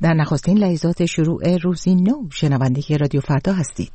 در نخستین لحظات شروع روزی نو شنونده رادیو فردا هستید.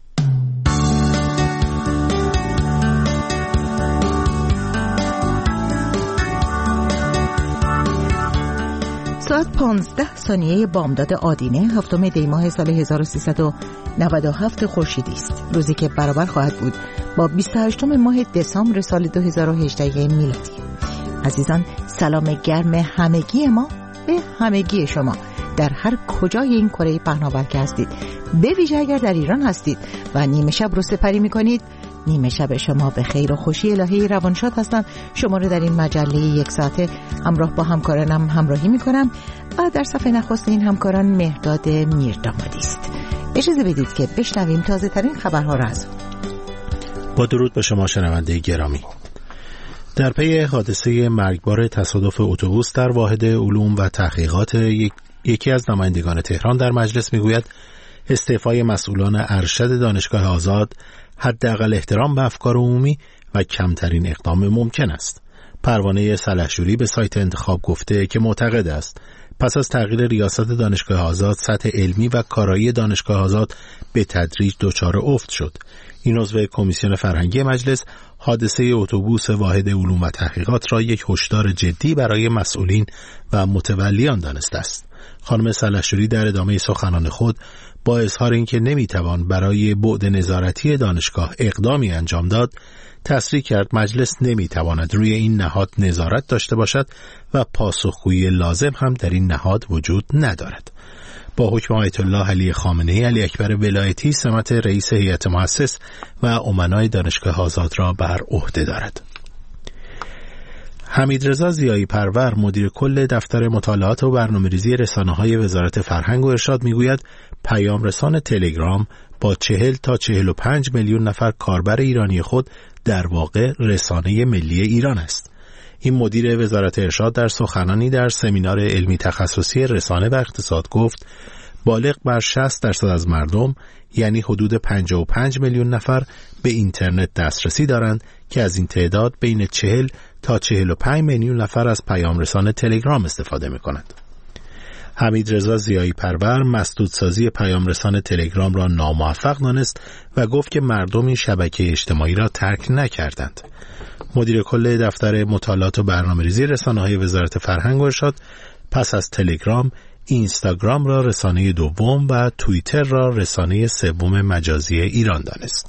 ساعت 15 بامداد آدینه 7 دی ماه سال 1397 خورشیدی است. روزی که برابر خواهد بود با 28 ماه دسامبر سال 2018 میلادی. عزیزان، سلام گرم همگی ما به همگی شما در هر کجای این کره پهناور که هستید، به ویژه اگر در ایران هستید و نیمه شب رو سپری میکنید. نیمه شب شما به خیر و خوشی الهی روانشاد هستم. شما رو در این مجله 1 ساعته همراه با همکارانم همراهی میکنم و در صفحه نخست این همکاران مهرداد میردامادی است. اجازه بدید که بشنویم تازه ترین خبرها را از با درود به شما شنونده گرامی. در پی حادثه مرگبار تصادف اتوبوس در واحد علوم و تحقیقات یکی از نمایندگان تهران در مجلس میگوید استعفای مسئولان ارشد دانشگاه آزاد حداقل احترام به افکار عمومی و کمترین اقدام ممکن است. پروانه سلحشوری به سایت انتخاب گفته که معتقد است پس از تغییر ریاست دانشگاه آزاد سطح علمی و کارایی دانشگاه آزاد به تدریج دچار افت شد. این عضو کمیسیون فرهنگی مجلس حادثه اتوبوس واحد علوم و تحقیقات را یک هشدار جدی برای مسئولین و متولیان دانسته است. خانم سلحشوری در ادامه سخنان خود با اظهار اینکه نمیتوان برای بعد نظارتی دانشگاه اقدامی انجام داد، تصریح کرد مجلس نمیتواند روی این نهاد نظارت داشته باشد و پاسخگویی لازم هم در این نهاد وجود ندارد. با حکم آیت الله علی خامنه‌ای علی اکبر ولایتی سمت رئیس هیئت مؤسس و امنای دانشگاه آزاد را بر عهده دارد. حمیدرضا زیایی پرور مدیر کل دفتر مطالعات و برنامه‌ریزی رسانه‌های وزارت فرهنگ و ارشاد میگوید پیام رسان تلگرام با 40 تا 45 میلیون نفر کاربر ایرانی خود در واقع رسانه ملی ایران است. این مدیر وزارت ارشاد در سخنانی در سمینار علمی تخصصی رسانه و اقتصاد گفت بالغ بر 60% از مردم یعنی حدود 55 میلیون نفر به اینترنت دسترسی دارند که از این تعداد بین 40 تا 45 میلیون نفر از پیام رسان تلگرام استفاده می‌کنند. حمیدرضا زیایی پرور مسدودسازی پیام رسان تلگرام را ناموفق دانست و گفت که مردم این شبکه اجتماعی را ترک نکردند. مدیر کل دفتر مطالعات و برنامه‌ریزی رسانه‌های وزارت فرهنگ و ارشاد پس از تلگرام، اینستاگرام را رسانه دوم و توییتر را رسانه سوم مجازی ایران دانست.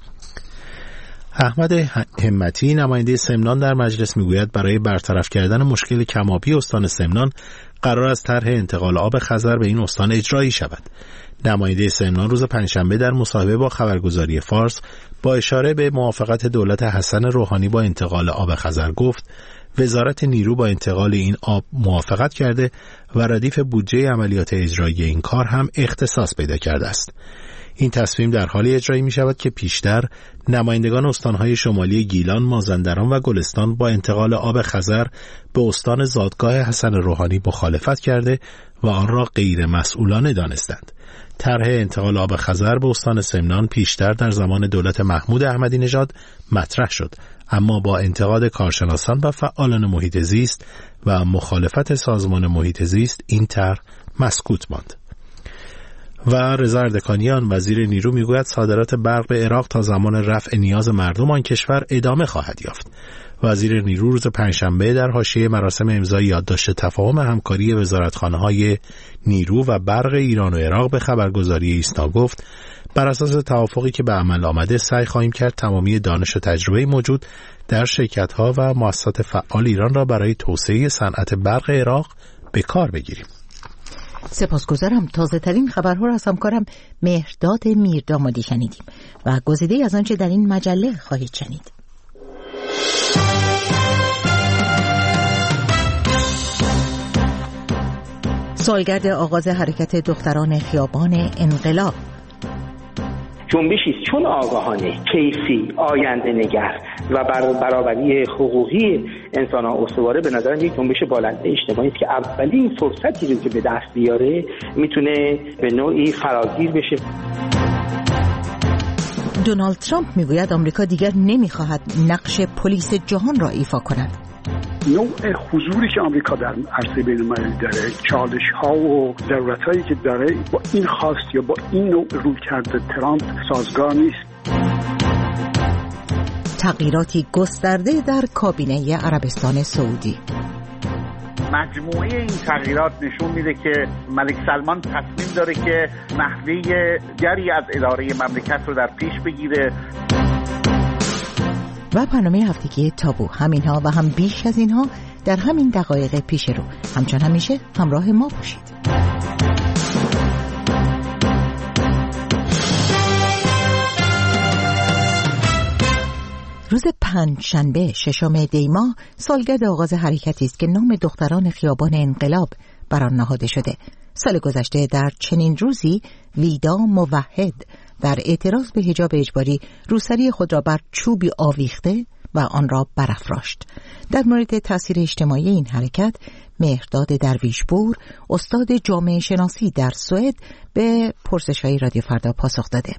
احمد همتی نماینده سمنان در مجلس میگوید برای برطرف کردن مشکل کم‌آبی استان سمنان قرار است طرح انتقال آب خزر به این استان اجرایی شود. نماینده سمنان روز پنجشنبه در مصاحبه با خبرگزاری فارس با اشاره به موافقت دولت حسن روحانی با انتقال آب خزر گفت وزارت نیرو با انتقال این آب موافقت کرده و ردیف بودجه عملیات اجرایی این کار هم اختصاص پیدا کرده است. این تصمیم در حالی اجرایی می شود که پیشتر نمایندگان استانهای شمالی گیلان، مازندران و گلستان با انتقال آب خزر به استان زادگاه حسن روحانی مخالفت کرده و آن را غیر مسئولانه دانستند. طرح انتقال آب خزر به استان سمنان پیشتر در زمان دولت محمود احمدی نژاد مطرح شد، اما با انتقاد کارشناسان و فعالان محیط زیست و مخالفت سازمان محیط زیست این طرح مسکوت ماند. و رضا اردکانیان وزیر نیرو میگوید صادرات برق به عراق تا زمان رفع نیاز مردم آن کشور ادامه خواهد یافت. وزیر نیرو روز پنجشنبه در حاشیه مراسم امضای یادداشت تفاهم همکاری وزارتخانه‌های نیرو و برق ایران و عراق به خبرگزاری ایسنا گفت بر اساس توافقی که به عمل آمده سعی خواهیم کرد تمامی دانش و تجربه موجود در شرکت‌ها و مؤسسات فعال ایران را برای توسعه صنعت برق عراق به کار بگیریم. سپاسگزارم. تازه ترین خبرها را از همکارم مهرداد میردامادی شنیدیم و گزیده از آنچه در این مجله خواهید شنید. سالگرد آغاز حرکت دختران خیابان انقلاب. جنبشی است چون آگاهانه، کیفی، آینده نگر و برابری حقوقی انسان‌ها استواره. به نظر یک جنبش بالنده اجتماعی است که اولین فرصتی رو که به دست بیاره میتونه به نوعی فراگیر بشه. دونالد ترامپ میگوید آمریکا دیگر نمیخواهد نقش پلیس جهان را ایفا کند. نوع حضوری که آمریکا در عرصه بین‌المللی داره، چالش‌ها و ضرورت‌هایی که داره با این خواست یا با این نوع رویکرد ترامپ سازگار نیست. تغییراتی گسترده در کابینه عربستان سعودی. مجموعه این تغییرات نشون میده که ملک سلمان تصمیم داره که نحوه دیگری از اداره مملکت رو در پیش بگیره. و برنامه هفتگی تابو، همینها و هم بیش از اینها در همین دقایق پیش رو. همچون همیشه همراه ما باشید. روز پنجشنبه 6 دی ماه سالگرد آغاز حرکتی است که نام دختران خیابان انقلاب بر آن نهاده شده. سال گذشته در چنین روزی ویدا موحد در اعتراض به حجاب اجباری روسری خود را بر چوبی آویخته و آن را برافراشت. در مورد تاثیر اجتماعی این حرکت مهرداد درویشپور، استاد جامعه شناسی در سوئد، به پرسش‌های رادیو فردا پاسخ داده.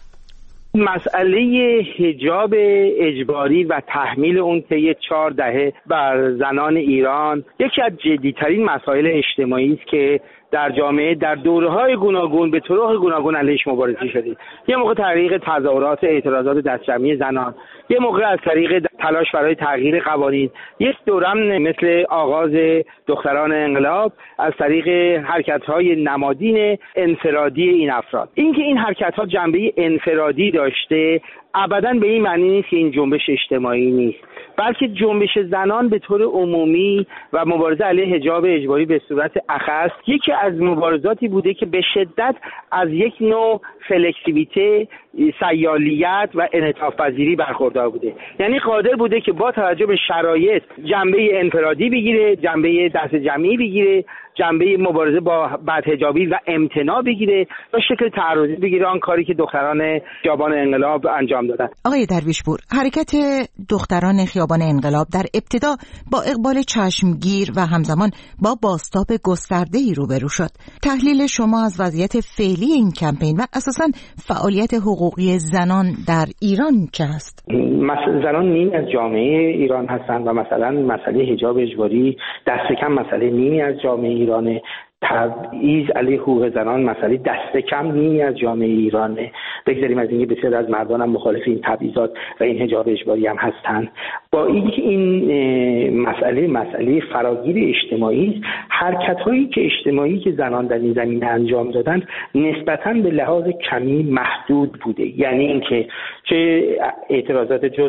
مسئله حجاب اجباری و تحمیل اون طی 4 دهه بر زنان ایران یکی از جدی‌ترین مسائل اجتماعی است که در جامعه در دوره‌های گوناگون به طرق گوناگون علیهش مبارزه شده. یه موقع طریق تظاهرات اعتراضات دستجمعی زنان، یه موقع از طریق تلاش برای تغییر قوانین، یک دورم مثل آغاز دختران انقلاب از طریق حرکت‌های نمادین انفرادی این افراد. اینکه این حرکت‌ها جنبه انفرادی داشته ابداً به این معنی نیست که این جنبش اجتماعی نیست، بلکه جنبش زنان به طور عمومی و مبارزه علیه حجاب اجباری به صورت اخص یکی از مبارزاتی بوده که به شدت از یک نوع فلکسیبیته، سیالیت و انعطاف پذیری برخوردار بوده. یعنی قادر بوده که با توجه به شرایط جنبه انفرادی بگیره، جنبه دست جمعی بگیره، جنبه مبارزه با بدحجابی و امتناع بگیره و شکل تعرضی بگیره، آن کاری که دختران خیابان انقلاب انجام دادن. آقای درویشپور، حرکت دختران خیابان انقلاب در ابتدا با اقبال چشمگیر و همزمان با بازتاب گسترده‌ای روبرو شد. تحلیل شما از وضعیت فعلی این کمپین و اساساً فعالیت حقوقی زنان در ایران چه است؟ زنان نیمی از جامعه ایران هستند و مثلا مسئله حجاب اجباری دست کم مسئله نیمی از جامعه ایرانه. تبعیض علیه حقوق زنان مسئله دست کم نیمی از جامعه ایرانه. بگذاریم از اینکه بسیار از مردان هم مخالف این تبعیضات و این حجاب اجباری هم هستند. با اینکه این مسئله فراگیر اجتماعی است، حرکت‌هایی که اجتماعی که زنان در این زمینه انجام دادند نسبتاً به لحاظ کمی محدود بوده. یعنی اینکه چه اعتراضات جز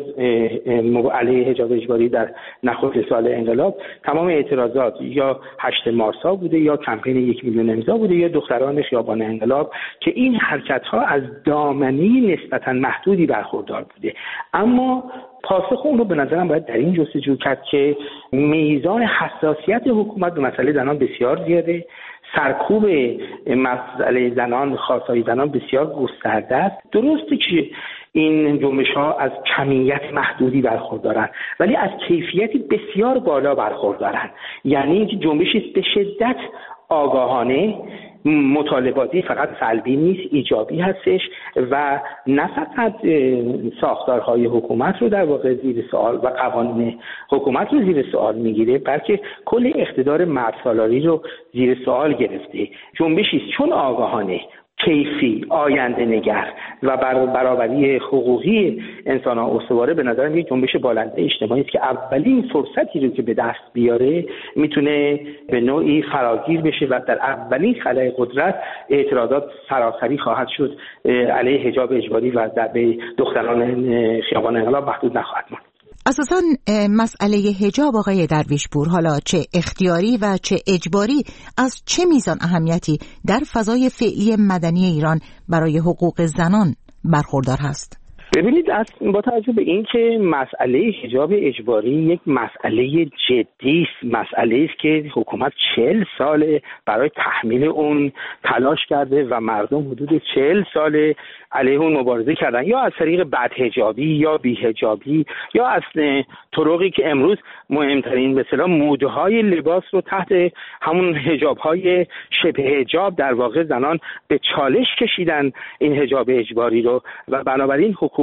علیه حجاب اجباری در نخست سال انقلاب، تمام اعتراضات یا 8 مارسا بوده یا کمپین 1 میلیون امضا بوده یا دختران خیابان انقلاب، که این حرکت‌ها از دامنه نسبتاً محدودی برخوردار بوده. اما پاسخ اون رو به نظرم باید در این جستجو کرد که میزان حساسیت حکومت به مسئله زنان بسیار زیاده، سرکوب مسئله زنان، خواستهای زنان بسیار گسترده است. درسته که این جنبش‌ها از کمیت محدودی برخوردارن ولی از کیفیتی بسیار بالا برخوردارن. یعنی اینکه جنبشی به شدت آگاهانه، مطالباتی، فقط سلبی نیست، ایجابی هستش و نه فقط ساختارهای حکومت رو در واقع زیر سوال و قوانین حکومت رو زیر سوال میگیره، بلکه کل اقتدار مردسالاری رو زیر سوال گرفته. جنبشی است چون آگاهانه، کیفی، آینده نگر و برابری حقوقی انسان‌ها استواره، به نظر یک جنبش بالنده اجتماعی است که اولین فرصتی رو که به دست بیاره میتونه به نوعی فراگیر بشه و در اولین خلأ قدرت اعتراضات سراسری خواهد شد علیه حجاب اجباری و ضربه دختران خیابان انقلاب محدود نخواهد ماند. اساساً مسئله حجاب آقای درویشپور، حالا چه اختیاری و چه اجباری، از چه میزان اهمیتی در فضای فعلی مدنی ایران برای حقوق زنان برخوردار هست؟ ببینید، با توجه به اینکه مسئله حجاب اجباری یک مسئله جدی است، مسئله است که حکومت 40 سال برای تحمیل اون تلاش کرده و مردم حدود 40 سال علیه اون مبارزه کردن، یا از طریق بدحجابی یا بی‌حجابی یا از طرقی که امروز مهمترین به اصطلاح مودهای لباس رو تحت همون حجاب‌های شبه حجاب در واقع زنان به چالش کشیدن این حجاب اجباری رو و بنابراین حکومت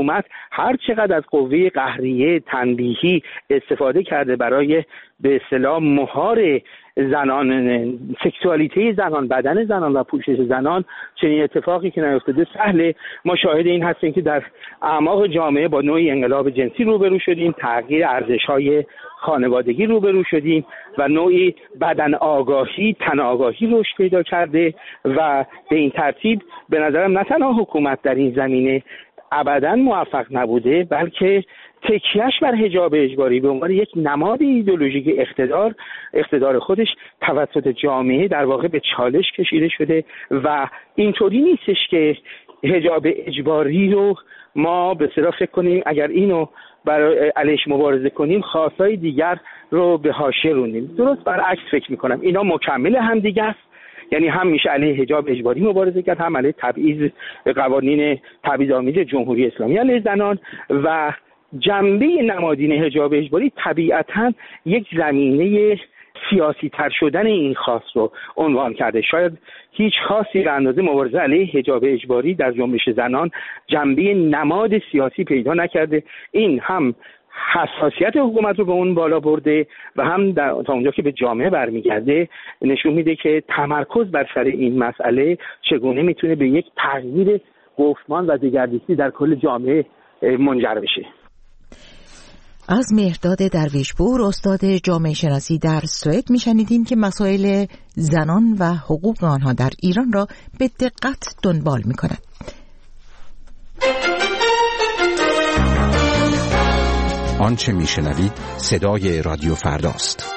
حکومت هر چقدر از قوه قهریه تنبیهی استفاده کرده برای به اصطلاح مهار زنان، سکسوالیته زنان، بدن زنان و پوشش زنان، چنین اتفاقی که نیفتاده سهله. ما شاهد این هستیم که در اعماق جامعه با نوعی انقلاب جنسی روبرو شدیم، تغییر ارزش‌های خانوادگی روبرو شدیم و نوعی بدن آگاهی، تن آگاهی رشد پیدا کرده و به این ترتیب به نظرم نه تنها حکومت در این زمینه ابداً موفق نبوده، بلکه تکیهش بر حجاب اجباری به عنوان یک نماد ایدئولوژیک اقتدار خودش توسط جامعه در واقع به چالش کشیده شده و اینطوری نیستش که حجاب اجباری رو ما به اصطلاح فکر کنیم اگر اینو برای علیش مبارزه کنیم خواستای دیگر رو به حاشیه روندیم. درست برعکس فکر میکنم، اینا مکمل هم دیگه است. یعنی هم میشه علیه حجاب اجباری مبارزه کرد، هم علیه تبعیض قوانین تبعیض‌آمیز جمهوری اسلامی علیه زنان و جنبه نمادین حجاب اجباری طبیعتاً یک زمینه سیاسی تر شدن این خواست رو عنوان کرده. شاید هیچ خاصی به اندازه مبارزه علیه حجاب اجباری در جنبش زنان جنبه نماد سیاسی پیدا نکرده. این هم حساسیت حکومت رو به اون بالا برده و هم تا اونجا که به جامعه برمیگرده نشون میده که تمرکز بر سر این مسئله چگونه میتونه به یک تغییر گفتمان و دگردیسی در کل جامعه منجر بشه. از مهرداد درویشپور، استاد جامعه شناسی در سوئد، میشنیدیم که مسائل زنان و حقوق آنها در ایران را به دقت دنبال میکنند. آنچه میشنوید صدای رادیو فرداست.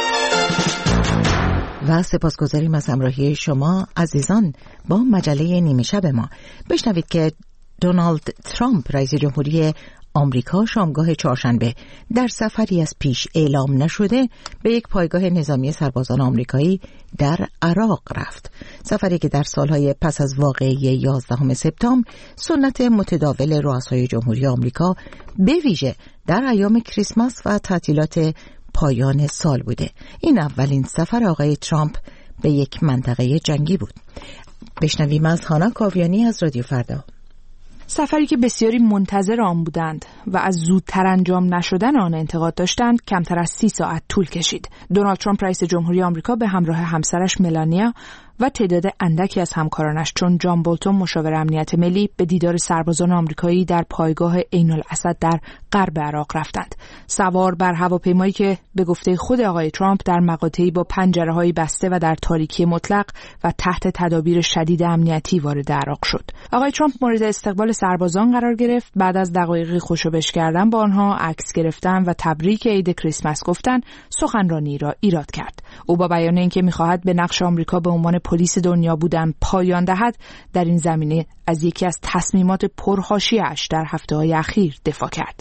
و سپاسگزاریم از همراهی شما عزیزان با مجله نیمه شب ما. بشنوید که دونالد ترامپ رئیس جمهوری آمریکا شامگاه چهارشنبه در سفری از پیش اعلام نشده به یک پایگاه نظامی سربازان آمریکایی در عراق رفت. سفری که در سالهای پس از واقعه 11 سپتامبر سنت متداول رؤسای جمهوری آمریکا به ویژه در ایام کریسمس و تعطیلات پایان سال بوده. این اولین سفر آقای ترامپ به یک منطقه جنگی بود. بشنویم از هانا کاویانی از رادیو فردا. سفری که بسیاری منتظر آن بودند و از زودتر انجام نشدن آن انتقاد داشتند کمتر از 30 ساعت طول کشید. دونالد ترامپ رئیس جمهوری آمریکا به همراه همسرش ملانیا و تعداد اندکی از همکارانش چون جان بولتون مشاور امنیت ملی به دیدار سربازان آمریکایی در پایگاه عین الاسد در غرب عراق رفتند. سوار بر هواپیمایی که به گفته خود آقای ترامپ در مقاطعی با پنجره‌های بسته و در تاریکی مطلق و تحت تدابیر شدید امنیتی وارد عراق شد. آقای ترامپ مورد استقبال سربازان قرار گرفت. بعد از دقایقی خوشوبش کردن با آنها، عکس گرفتن و تبریک عید کریسمس گفتن، سخنرانی را ایراد کرد. او با بیان اینکه می‌خواهد به نقش آمریکا به عنوان پلیس دنیا بودن پایان دهد، در این زمینه از یکی از تصمیمات پرحاشیه‌اش در هفته‌های اخیر دفاع کرد.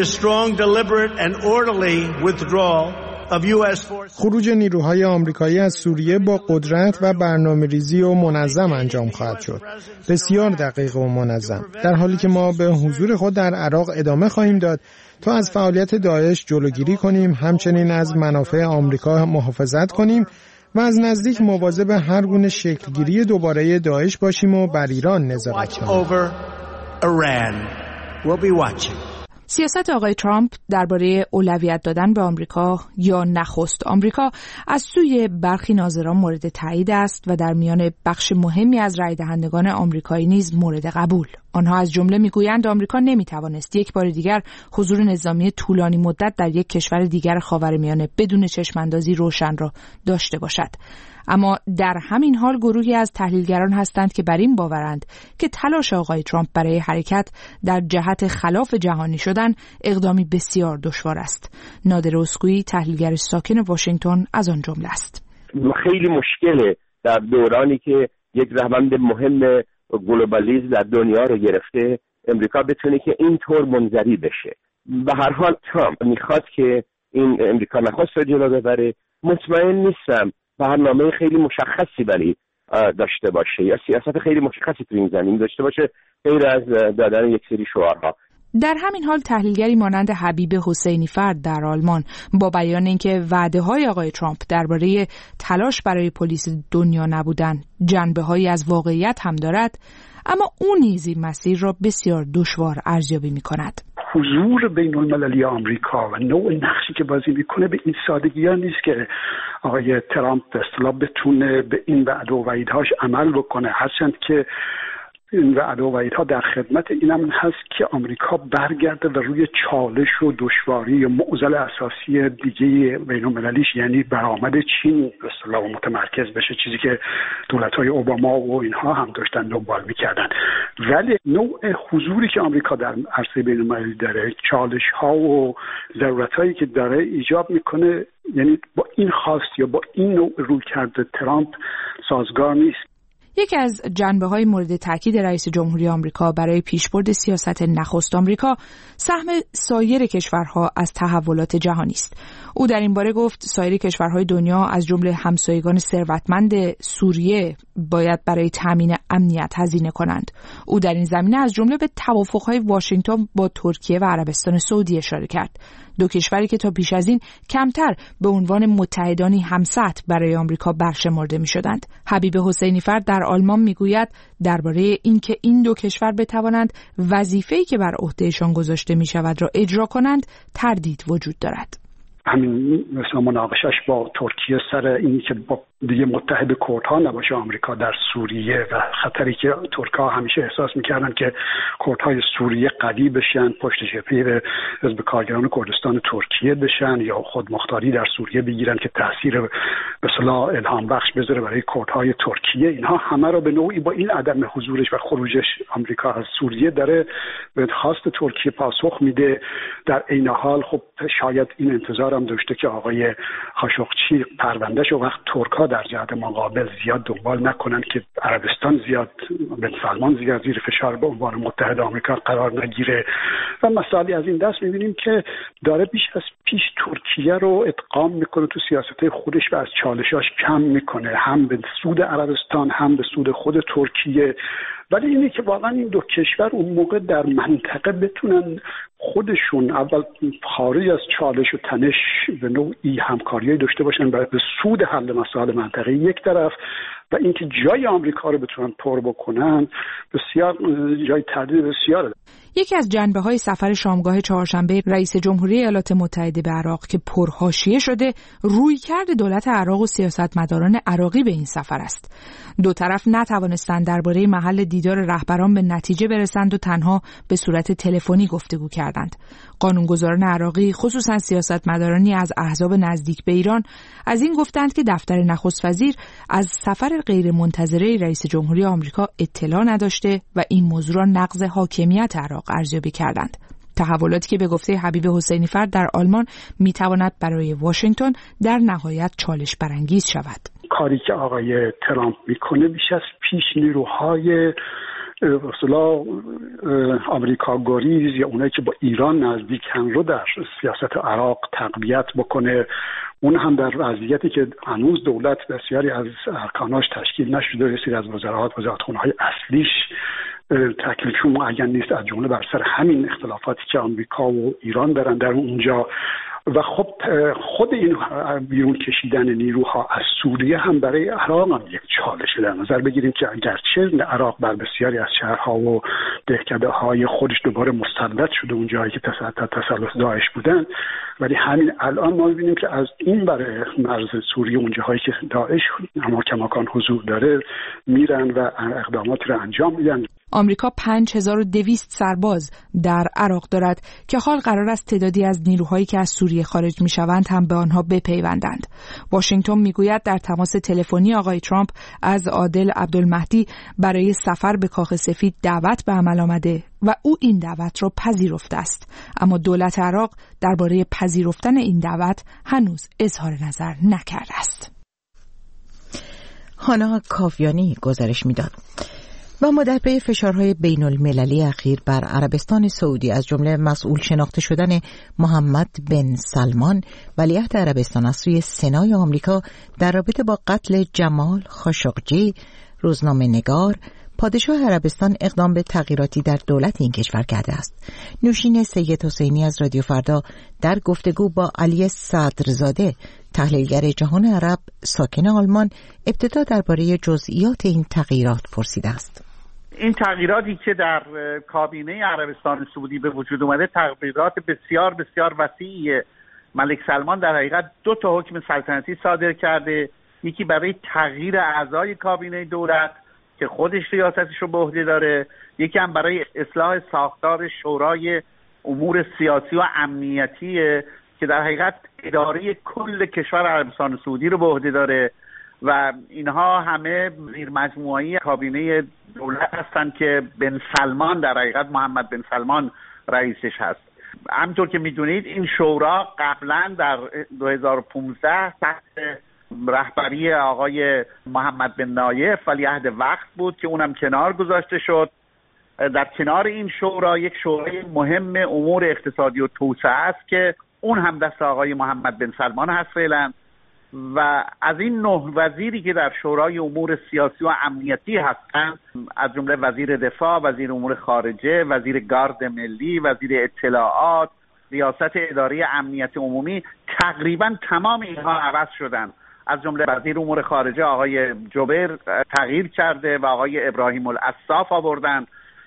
خروج نیروهای آمریکایی از سوریه با قدرت و برنامه‌ریزی و منظم انجام خواهد شد. بسیار دقیق و منظم. در حالی که ما به حضور خود در عراق ادامه خواهیم داد تا از فعالیت داعش جلوگیری کنیم، همچنین از منافع آمریکا محافظت کنیم و از نزدیک مواظب هر گونه شکلگیری دوباره داعش باشیم و بر ایران نظارت کنیم. سیاست آقای ترامپ درباره اولویت دادن به آمریکا یا نخست آمریکا از سوی برخی ناظران مورد تایید است و در میان بخش مهمی از رای دهندگان آمریکایی نیز مورد قبول. آنها از جمله میگویند آمریکا نمیتوانست یک بار دیگر حضور نظامی طولانی مدت در یک کشور دیگر خاورمیانه بدون چشماندازی روشن را داشته باشد. اما در همین حال گروهی از تحلیلگران هستند که بر این باورند که تلاش آقای ترامپ برای حرکت در جهت خلاف جهانی شدن اقدامی بسیار دشوار است. نادر اسکویی، تحلیلگر ساکن واشنگتن، از آن جمله است. خیلی مشکله در دورانی که یک روند مهم گلوبالیسم در دنیا رو گرفته امریکا بتونه که اینطور منزوی بشه. به هر حال ترامپ میخواد که این امریکا نخست رو جلو ببره. مطمئن نیستم برنامه خیلی مشخصی ولی داشته باشه یا سیاست خیلی مشخصی تو این زمین داشته باشه غیر از دادن یک سری شعارها. در همین حال تحلیلگری مانند حبیب حسینی فرد در آلمان با بیان اینکه وعده‌های آقای ترامپ درباره تلاش برای پلیس دنیا نبودن جنبه‌هایی از واقعیت هم دارد، اما او نیز این مسیر را بسیار دشوار ارزیابی می‌کند. حضور بین المللی آمریکا و نوع نقشی که بازی میکنه به این سادگی ها نیست که آقای ترامپ به اصطلاح بتونه به این وعده و وعیدهاش عمل بکنه، هرچند که این وعده و وعیدها در خدمت اینم هست که آمریکا برگرده و روی چالش و دشواری و معضل اساسی دیگه بین المللیش، یعنی برآمد چین به اصطلاح متمرکز بشه، چیزی که دولت‌های اوباما و اینها هم داشتن دنبال می‌کردن. ولی نوع حضوری که آمریکا در عرصه بین المللی داره، چالش‌ها و ضرورت‌هایی که داره ایجاب میکنه، یعنی با این خواست یا با این نوع رویکرد ترامپ سازگار نیست. یکی از جنبه‌های مورد تاکید رئیس جمهوری آمریکا برای پیشبرد سیاست نخست آمریکا سهم سایر کشورها از تحولات جهانی است. او در این باره گفت سایر کشورهای دنیا از جمله همسایگان ثروتمند سوریه باید برای تامین امنیت هزینه کنند. او در این زمینه از جمله به توافق‌های واشنگتن با ترکیه و عربستان سعودی اشاره کرد. دو کشوری که تا پیش از این کمتر به عنوان متحدانی همسطح برای آمریکا برشمرده می‌شدند. حبیب حسینی فرد در آلمان میگوید درباره اینکه این دو کشور بتوانند وظیفه‌ای که بر عهدهشان گذاشته می‌شود را اجرا کنند تردید وجود دارد. همین مثلا مناقشش با ترکیه سر اینی که با دیگه متحد کردها نباشه آمریکا در سوریه و خطری که ترک‌ها همیشه احساس می‌کردن که کردهای سوریه قوی بشن، پشت جبهه حزب کارگران کردستان ترکیه بشن یا خودمختاری در سوریه بگیرن که تاثیر به اصطلاح الهام بخش بذاره برای کردهای ترکیه، اینها همه رو به نوعی با این عدم حضورش و خروجش آمریکا از سوریه داره به خواست ترکیه پاسخ میده. در عین حال خب شاید این انتظار هم داشته که آقای خاشقچی پروندهشو وقت ترک‌ها در جهت مقابل زیاد دنبال نکنن که عربستان زیاد، بن سلمان زیاد زیر فشار به عنوان متحد آمریکا قرار نگیره و مسائلی از این دست می‌بینیم که داره بیش از پیش ترکیه رو ادغام میکنه تو سیاست‌های خودش و از چالشاش کم میکنه، هم به سود عربستان هم به سود خود ترکیه. ولی اینه که واقعا این دو کشور اون موقع در منطقه بتونن خودشون اول خارج از چالش و تنش به نوعی همکاریایی داشته باشن برای به سود حل مسائل منطقه یک طرف و اینکه جای آمریکا رو بتونن پر بکنن بسیار جای تردید بسیاره. یکی از جنبه‌های سفر شامگاه چهارشنبه رئیس جمهوری ایالات متحده به عراق که پرحاشیه شده رویکرد دولت عراق و سیاستمداران عراقی به این سفر است. دو طرف نتوانستند درباره محل دیدار رهبران به نتیجه برسند و تنها به صورت تلفنی گفتگو کردند. قانونگذاران عراقی خصوصا سیاستمدارانی از احزاب نزدیک به ایران از این گفتند که دفتر نخست وزیر از سفر غیر منتظره رئیس جمهوری آمریکا اطلاع نداشته و این موضوع را نقض حاکمیت عراق ارزیابی کردند. تحولاتی که به گفته حبیب حسینی فرد در آلمان میتواند برای واشنگتن در نهایت چالش برانگیز شود. کاری که آقای ترامپ میکنه بیش از پیش نیروهای اصلا آمریکا گریز یا اونایی که با ایران نزدیکن رو در سیاست عراق تقویت بکنه، اون هم در وضعیتی که هنوز دولت بسیاری از ارکاناش تشکیل نشده، رسید از وزارتخونه‌های اصلیش تکلیفشون معین نیست، از جمله بر سر همین اختلافاتی که آمریکا و ایران دارن در اونجا. و خب خود این بیرون کشیدن نیروها از سوریه هم برای عراق هم یک چالشه. در نظر بگیریم که اگرچه عراق بر بسیاری از شهرها و دهکده‌های خودش دوباره مسلط شده اون جایی که تسلط داعش بودن، ولی همین الان ما می‌بینیم که از این برای مرز سوریه اون جاهایی که داعش کماکان حضور داره میرن و اقداماتی رو انجام میدن. آمریکا 5200 سرباز در عراق دارد که حال قرار است تعدادی از نیروهایی که از سوریه خارج می‌شوند هم به آنها بپیوندند. واشنگتن میگوید در تماس تلفنی آقای ترامپ از عادل عبدالمهدی برای سفر به کاخ سفید دعوت به عمل آمده و او این دعوت را پذیرفته است، اما دولت عراق درباره پذیرفتن این دعوت هنوز اظهار نظر نکرده است. هانا کاویانی گزارش می‌داد. و ما در پی فشارهای بین المللی اخیر بر عربستان سعودی از جمله مسئول شناخته شدن محمد بن سلمان ولیعهد عربستان از سوی سنای آمریکا در رابطه با قتل جمال خاشقچی روزنامه‌نگار پادشاه عربستان اقدام به تغییراتی در دولت این کشور کرده است. نوشین سید حسینی از رادیو فردا در گفتگو با علی صدرزاده تحلیلگر جهان عرب ساکن آلمان ابتدا درباره جزئیات این تغییرات پرسیده است. این تغییراتی که در کابینه عربستان سعودی به وجود اومده تغییرات بسیار بسیار وسیعیه. ملک سلمان در حقیقت 2 حکم سلطنتی صادر کرده، یکی برای تغییر اعضای کابینه دولت که خودش ریاستش رو به عهده داره، یکی هم برای اصلاح ساختار شورای امور سیاسی و امنیتیه که در حقیقت اداره کل کشور عربستان سعودی رو به عهده داره و اینها همه زیر مجموعه کابینه دولت هستند که بن سلمان در حقیقت محمد بن سلمان رئیسش هست. همونطور که میدونید این شورا قبلا در 2015 تحت رهبری آقای محمد بن نایف ولیعهد وقت بود که اونم کنار گذاشته شد. در کنار این شورا یک شورای مهم امور اقتصادی و توسعه است که اون هم دست آقای محمد بن سلمان هست فعلا و از این 9 وزیری که در شورای امور سیاسی و امنیتی هستند، از جمله وزیر دفاع، وزیر امور خارجه، وزیر گارد ملی، وزیر اطلاعات، ریاست اداره امنیت عمومی، تقریبا تمام اینها عوض شدند. از جمله وزیر امور خارجه آقای جبیر تغییر کرده و آقای ابراهیم العصاف آوردن.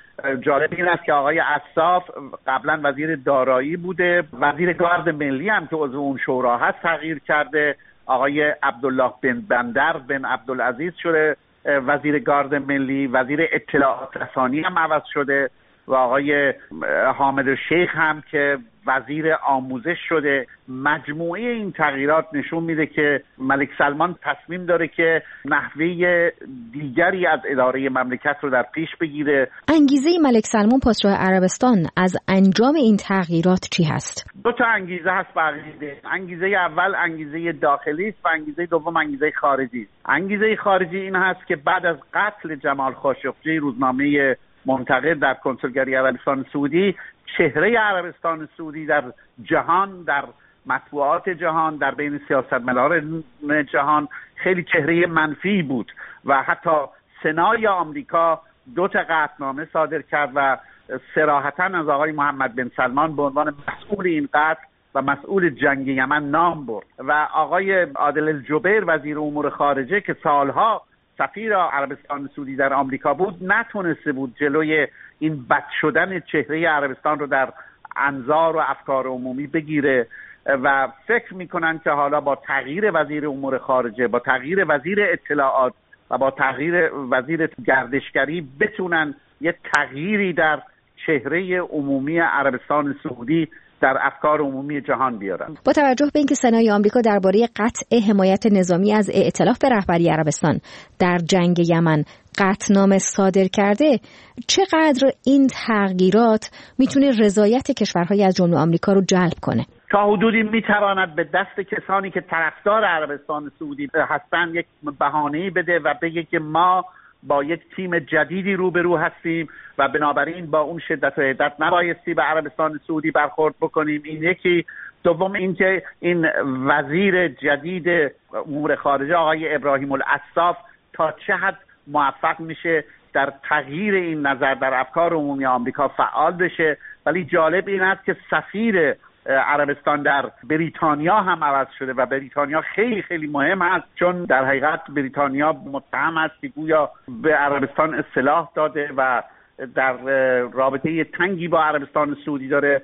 جالب این است که آقای عصاف قبلا وزیر دارایی بوده، وزیر گارد ملی هم که عضو اون شورا هست تغییر کرده، آقای عبدالله بن بندر بن عبدالعزیز شده وزیر گارد ملی، وزیر اطلاعات رسانی هم عوض شده و آقای حامد الشیخ هم که وزیر آموزش شده. مجموعه این تغییرات نشون میده که ملک سلمان تصمیم داره که نحوه دیگری از اداره مملکت رو در پیش بگیره. انگیزه ملک سلمان پادشاه عربستان از انجام این تغییرات چی هست؟ 2 انگیزه هست بقیده. انگیزه اول انگیزه داخلی است و انگیزه دوم انگیزه خارجی است. انگیزه خارجی این هست که بعد از قتل جمال خاشقجی، روزنامه منتقد در کنسولگری عربستان سعودی، چهره عربستان سعودی در جهان، در مطبوعات جهان، در بین سیاستمداران جهان خیلی چهره منفی بود و حتی سنای آمریکا 2 قطعنامه صادر کرد و صراحتاً از آقای محمد بن سلمان به عنوان مسئول این قتل و مسئول جنگ یمن نام برد و آقای عادل الجبیر وزیر امور خارجه که سالها سفیر عربستان سعودی در آمریکا بود نتونسته بود جلوی این بد شدن چهره عربستان رو در انظار و افکار عمومی بگیره و فکر میکنن که حالا با تغییر وزیر امور خارجه، با تغییر وزیر اطلاعات و با تغییر وزیر گردشگری بتونن یه تغییری در چهره عمومی عربستان سعودی در افکار عمومی جهان بیارن. با توجه به اینکه سنای آمریکا درباره قطع حمایت نظامی از ائتلاف به رهبری عربستان در جنگ یمن قطعنامه صادر کرده، چقدر این تغییرات میتونه رضایت کشورهای از جمله آمریکا رو جلب کنه؟ تا حدودی میتواند به دست کسانی که طرفدار عربستان سعودی هستند یک بهانه‌ای بده و بگه که ما با یک تیم جدیدی روبرو هستیم و بنابراین با اون شدت و حدت نبایستی به عربستان سعودی برخورد بکنیم. این یکی. دوم اینکه این وزیر جدید امور خارجه آقای ابراهیم العصاف تا چه حد موفق میشه در تغییر این نظر در افکار عمومی آمریکا فعال بشه. ولی جالب این است که سفیر عربستان در بریتانیا هم عوض شده و بریتانیا خیلی خیلی مهم است، چون در حقیقت بریتانیا متهم است که گویا به عربستان اصلاح داده و در رابطه تنگی با عربستان سعودی داره.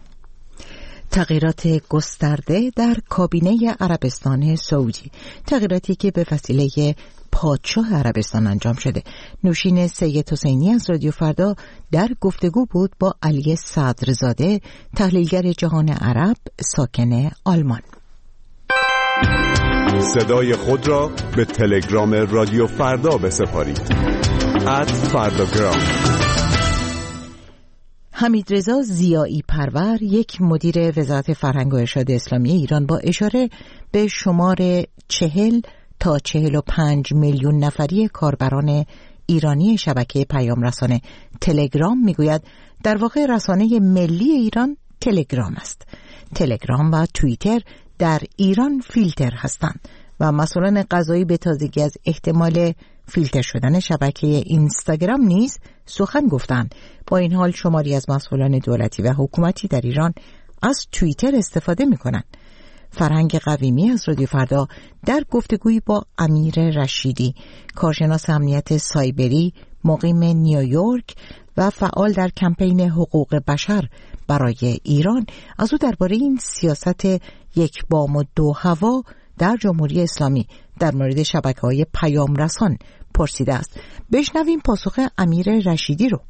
تغییرات گسترده در کابینه عربستان سعودی، تغییراتی که به وسیله پادشاه عربستان انجام شده. نوشین سید حسینی از رادیو فردا در گفتگو بود با علی صدرزاده، تحلیلگر جهان عرب ساکن آلمان. صدای خود را به تلگرام رادیو فردا بسپارید. @فرداگرام. حمیدرضا ضیایی پرور، یک مدیر وزارت فرهنگ و ارشاد اسلامی ایران، با اشاره به شمار 40 تا 45 میلیون نفری کاربران ایرانی شبکه پیام رسانه تلگرام میگوید در واقع رسانه ملی ایران تلگرام است. تلگرام و توییتر در ایران فیلتر هستند و مسئولان قضایی به تازگی از احتمال فیلتر شدن شبکه اینستاگرام نیز سخن گفتند. با این حال شماری از مسئولان دولتی و حکومتی در ایران از توییتر استفاده می‌کنند. فرهنگ قویمی از رادیو فردا در گفتگویی با امیر رشیدی، کارشناس امنیت سایبری، مقیم نیویورک و فعال در کمپین حقوق بشر برای ایران، از او درباره این سیاست یک بام و دو هوا در جمهوری اسلامی در مورد شبکه‌های پیام رسان پرسیده است. بشنویم پاسخ امیر رشیدی رو.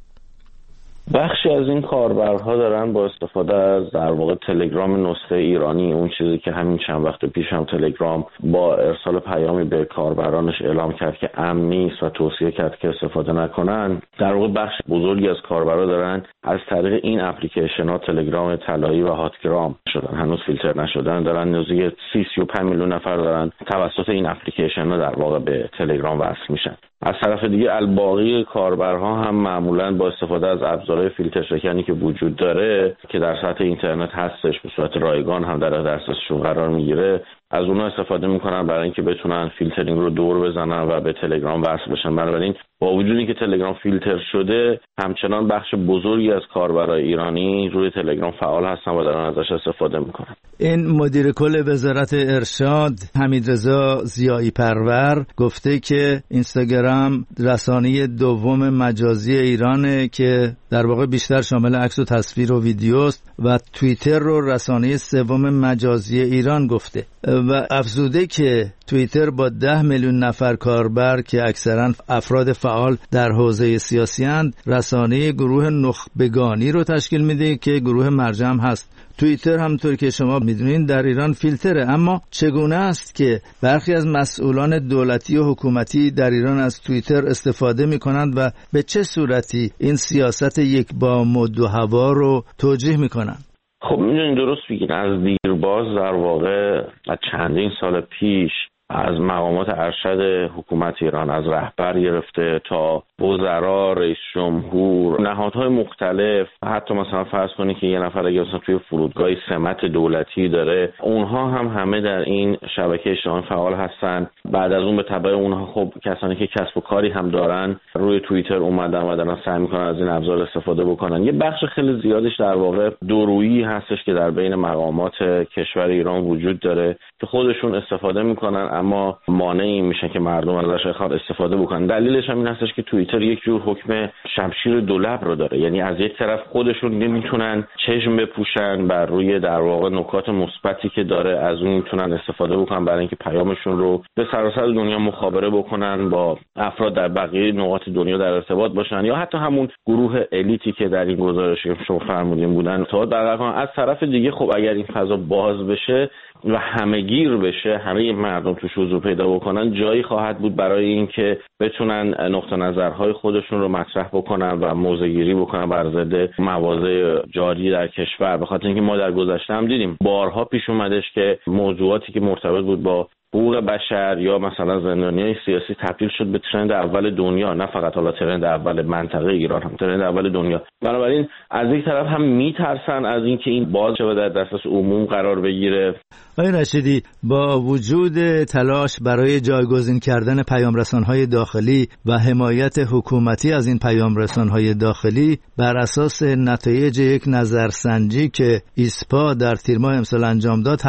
بخشی از این کاربرها دارن با استفاده از در واقع تلگرام نسخه ایرانی، اون چیزی که همین چند وقت پیش هم تلگرام با ارسال پیامی به کاربرانش اعلام کرد که امن نیست و توصیه کرد که استفاده نکنن، در واقع بخش بزرگی از کاربرا دارن از طریق این اپلیکیشن ها، تلگرام طلایی و هاتگرام شدن، هنوز فیلتر نشدن، دارن نزدیک 35 میلیون نفر دارن توسط این اپلیکیشن ها در واقع به تلگرام وصل میشن. از طرف دیگه الباقی کاربرها هم معمولاً با استفاده از ابزارهای فیلتر شکنی که وجود داره که در سطح اینترنت هستش، به صورت رایگان هم در دسترسشون قرار میگیره، از اونها استفاده میکنن برای اینکه بتونن فیلترینگ رو دور بزنن و به تلگرام وصل بشن. بنابراین با وجود اینکه تلگرام فیلتر شده، همچنان بخش بزرگی از کاربرای ایرانی روی تلگرام فعال هستن و دارن ازش استفاده میکنن. این مدیر کل وزارت ارشاد حمیدرضا ضیایی پرور گفته که اینستاگرام رسانه دوم مجازی ایرانه که در واقع بیشتر شامل عکس و تصویر و ویدیوست و توییتر رو رسانه سوم مجازی ایران گفته و افزوده که توییتر با 10 میلیون نفر کاربر که اکثرا افراد فعال در حوزه سیاسی اند، رسانه گروه نخبگانی رو تشکیل میده که گروه مرجع هست. توییتر همونطور که شما میدونین در ایران فیلتره، اما چگونه است که برخی از مسئولان دولتی و حکومتی در ایران از توییتر استفاده میکنند و به چه صورتی این سیاست یک بام و دو هوا رو توجیه میکنند؟ خب میدونین درست بگین، از دیرباز در واقع از چندین سال پیش از مقامات ارشد حکومت ایران، از رهبر گرفته تا وزرا، رئیس جمهور، نهادهای مختلف، حتی مثلا فرض کنید که یه نفر اگه مثلا توی فرودگاهی سمت دولتی داره، اونها هم همه در این شبکه اجتماعی فعال هستن. بعد از اون به تبع اونها خب کسانی که کسب و کاری هم دارن روی توییتر اومدن و دارن سعی میکنن از این ابزار استفاده بکنن. یه بخش خیلی زیادش در واقع دورویی هستش که در بین مقامات کشور ایران وجود داره که خودشون استفاده میکنن اما مانعی میشن که مردم ازش بخواد استفاده بکنن. دلیلش هم این هستش که توییتر یک جور حکم شمشیر دولب رو داره، یعنی از یک طرف خودشون نمیتونن چشم بپوشن بر روی در واقع نکات مثبتی که داره، از اون میتونن استفاده بکنن برای اینکه پیامشون رو به سراسر دنیا مخابره بکنن، با افراد در بقیه نقاط دنیا در ارتباط باشن یا حتی همون گروه الیتی که در این گزارش شما فرمودین بودن ارتباط برقرار کنن. از طرف دیگه خب اگر این فضا باز بشه و همه‌گیر بشه، همه مردم توش حضور پیدا بکنن، جایی خواهد بود برای اینکه بتونن نقطه نظرهای خودشون رو مطرح بکنن و موضع‌گیری بکنن بر ضد مواضع جاری در کشور. به خاطر اینکه ما در گذشته هم دیدیم بارها پیش اومدش که موضوعاتی که مرتبط بود با حقوق بشر یا مثلا زندانیای سیاسی تبدیل شد به ترند اول دنیا، نه فقط حالا ترند اول منطقه ایران، هم ترند اول دنیا. بنابراین از یک طرف هم میترسن از اینکه این باز شه و در دسترس عموم قرار بگیره. آقای رشیدی، با وجود تلاش برای جایگزین کردن پیامرسان‌های داخلی و حمایت حکومتی از این پیامرسان‌های داخلی، بر اساس نتایج یک نظرسنجی که ایسپا در تیر ماه امسال انجام داد،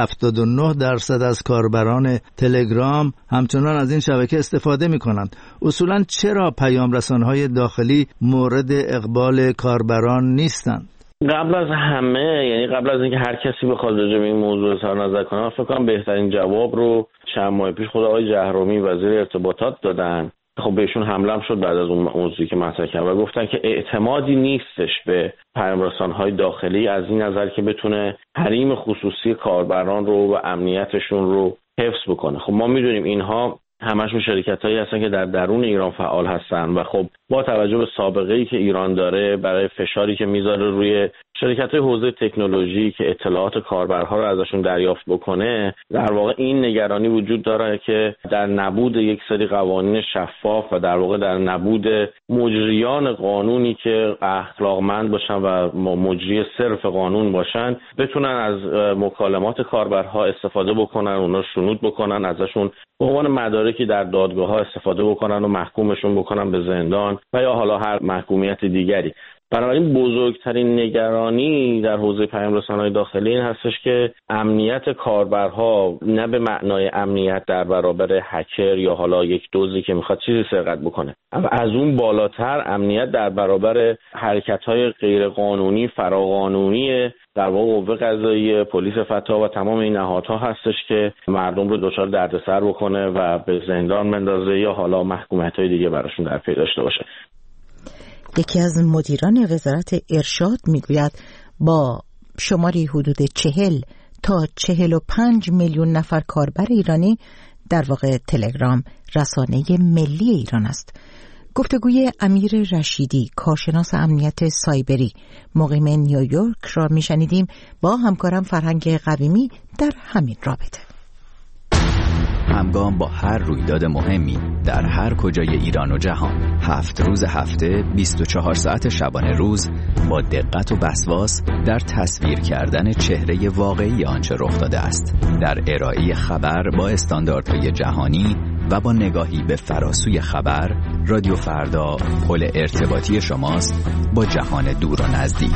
79% از کاربران تلگرام همچنان از این شبکه استفاده می‌کنند. اصولاً چرا پیامرسان‌های داخلی مورد اقبال کاربران نیستند؟ قبل از همه، یعنی قبل از اینکه هر کسی بخواد راجع به این موضوع اظهار نظر کنه، فکر کنم بهترین جواب رو چند ماه پیش خود آقای جهرومی وزیر ارتباطات دادن. خب بهشون حمله شد بعد از اون موضوعی که مطرح کردن و گفتن که اعتمادی نیستش به پیامرسان‌های داخلی از این نظر که بتونه حریم خصوصی کاربران رو و امنیتشون رو حفظ بکنه. خب ما میدونیم اینها همشون شرکتایی هستن که در درون ایران فعال هستن و خب با توجه به سابقه‌ای که ایران داره برای فشاری که میذاره روی شرکت‌های حوزه تکنولوژی که اطلاعات کاربرها رو ازشون دریافت بکنه، در واقع این نگرانی وجود داره که در نبود یک سری قوانین شفاف و در واقع در نبود مجریان قانونی که اخلاقمند باشن و مجری صرف قانون باشن، بتونن از مکالمات کاربرها استفاده بکنن، اونا شنود بکنن، ازشون به عنوان مدارکی در دادگاه‌ها استفاده بکنن و محکومشون بکنن به زندان و یا حالا هر محکومیت دیگری. بنابراین بزرگترین نگرانی در حوزه پیام‌رسان‌های داخلی این هستش که امنیت کاربرها نه به معنای امنیت در برابر هکر یا حالا یک دزدی که میخواد چیزی سرقت بکنه، اما از اون بالاتر امنیت در برابر حرکت‌های غیرقانونی، فراقانونی در واقع قوه قضاییه، پلیس فتا و تمام این نهادها هستش که مردم رو دچار دردسر بکنه و به زندان بندازه یا حالا محکومیت‌های دیگه براشون در پی داشته باشه. یکی از مدیران وزارت ارشاد میگوید با شماری حدود 40 تا 45 میلیون نفر کاربر ایرانی در واقع تلگرام رسانه ملی ایران است. گفتگوی امیر رشیدی، کارشناس امنیت سایبری مقیم نیویورک را میشنیدیم با همکارم فرهنگ قویمی در همین رابطه. همگام با هر رویداد مهمی در هر کجای ایران و جهان، 7 روز هفته 24 ساعت شبانه روز با دقت و وسواس در تصویر کردن چهره واقعی آنچه رخ داده است، در ارائه خبر با استانداردهای جهانی و با نگاهی به فراسوی خبر. رادیو فردا پل ارتباطی شماست با جهان دور و نزدیک.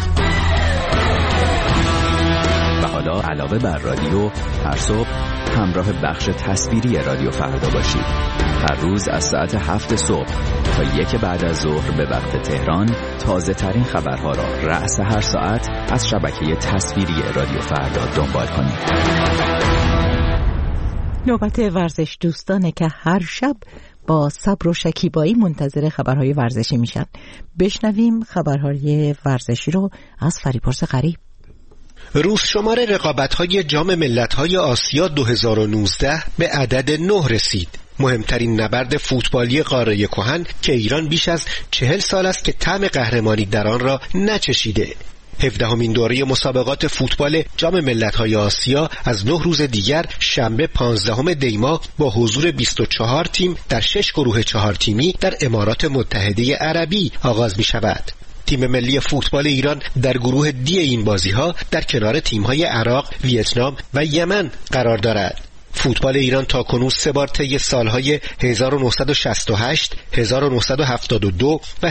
و حالا علاوه بر رادیو، هر صبح همراه بخش تصویری رادیو فردا باشید. هر روز از ساعت 7 صبح تا 1 بعد از ظهر به وقت تهران تازه ترین خبرها را رأس هر ساعت از شبکه تصویری رادیو فردا دنبال کنید. نوبت ورزش دوستانه که هر شب با صبر و شکیبایی منتظر خبرهای ورزشی میشن. بشنویم خبرهای ورزشی رو از فریپرس غریب. روز شمار رقابت‌های جام ملت‌های آسیا 2019 به عدد 9 رسید. مهمترین نبرد فوتبالی قاره کهن که ایران بیش از 40 سال است که طعم قهرمانی در آن را نچشیده. 17مین دوره مسابقات فوتبال جام ملت‌های آسیا از 9 روز دیگر شنبه 15 دی ماه با حضور 24 تیم در 6 گروه 4 تیمی در امارات متحده عربی آغاز می‌شود. تیم ملی فوتبال ایران در گروه دی این بازی‌ها در کنار تیم‌های عراق، ویتنام و یمن قرار دارد. فوتبال ایران تاکنون 3 بار طی سالهای 1968، 1972 و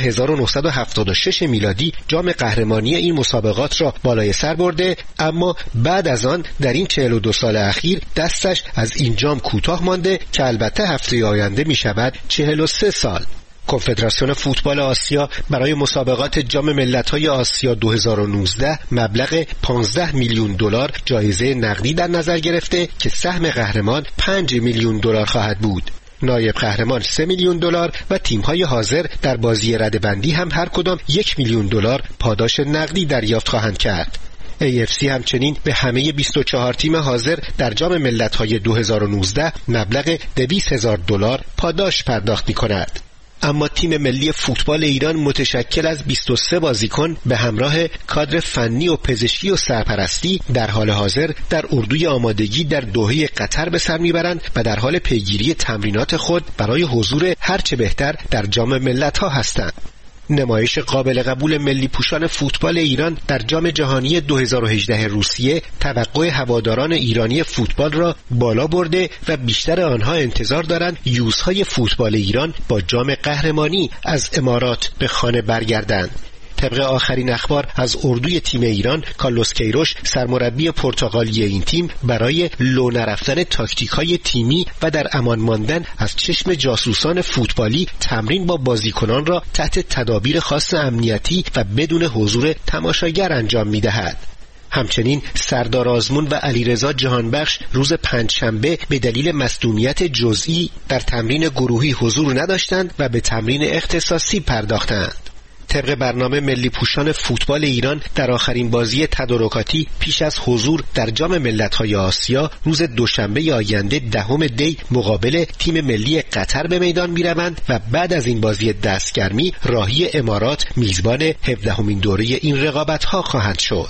1976 میلادی جام قهرمانی این مسابقات را بالای سر برده، اما بعد از آن در این 42 سال اخیر دستش از این جام کوتاه مانده که البته هفته آینده می شود 43 سال. کنفدراسیون فوتبال آسیا برای مسابقات جام ملت‌های آسیا 2019 مبلغ 15 میلیون دلار جایزه نقدی در نظر گرفته که سهم قهرمان 5 میلیون دلار خواهد بود. نایب قهرمان 3 میلیون دلار و تیم‌های حاضر در بازی رده‌بندی هم هر کدام 1 میلیون دلار پاداش نقدی دریافت خواهند کرد. AFC همچنین به همه 24 تیم حاضر در جام ملت‌های 2019 مبلغ 200,000 دلار پاداش پرداخت می‌کند. اما تیم ملی فوتبال ایران متشکل از 23 بازیکن به همراه کادر فنی و پزشکی و سرپرستی در حال حاضر در اردوی آمادگی در دوحه قطر به سر میبرند و در حال پیگیری تمرینات خود برای حضور هرچه بهتر در جام ملت‌ها هستند. نمایش قابل قبول ملی پوشان فوتبال ایران در جام جهانی 2018 روسیه توقع هواداران ایرانی فوتبال را بالا برده و بیشتر آنها انتظار دارند یوزهای فوتبال ایران با جام قهرمانی از امارات به خانه برگردند. طبق آخرین اخبار از اردوی تیم ایران، کارلوس کیروش سرمربی پرتغالی این تیم برای لو نرفتن تاکتیک‌های تیمی و در امان ماندن از چشم جاسوسان فوتبالی تمرین با بازیکنان را تحت تدابیر خاص امنیتی و بدون حضور تماشاگر انجام می‌دهد. همچنین سردار آزمون و علیرضا جهانبخش روز پنجشنبه به دلیل مصدومیت جزئی در تمرین گروهی حضور نداشتند و به تمرین اختصاصی پرداختند. طبق برنامه ملی پوشان فوتبال ایران در آخرین بازی تدارکاتی پیش از حضور در جام ملت‌های آسیا روز دوشنبه آینده 10 دی مقابل تیم ملی قطر به میدان می‌روند و بعد از این بازی دستگرمی راهی امارات میزبان 17مین دوره این رقابت‌ها خواهند شد.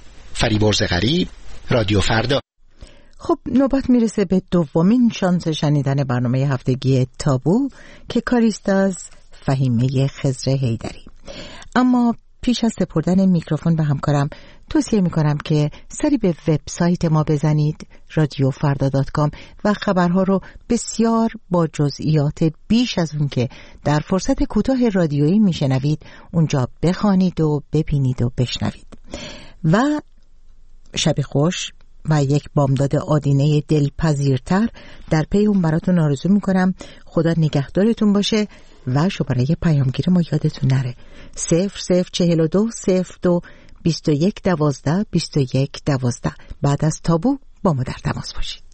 فریبرز غریب، رادیو فردا. خب نوبت میرسه به دومین شانس شنیدن برنامه هفتگی تابو که کاریست از فهیمه خضر حیدری. اما پیش از سپردن میکروفون به همکارم توصیه میکنم که سری به وبسایت ما بزنید radiofarda.com و خبرها رو بسیار با جزئیات بیش از اون که در فرصت کوتاه رادیویی میشنوید اونجا بخوانید و ببینید و بشنوید. و شب خوش و یک بامداد آدینه دلپذیرتر در پی اون براتون آرزو میکنم. خدا نگهدارتون باشه و شماره پیامگیر ما یادتون نره 0042 02 21 12 21 12. بعد از تابو با ما در تماس باشید.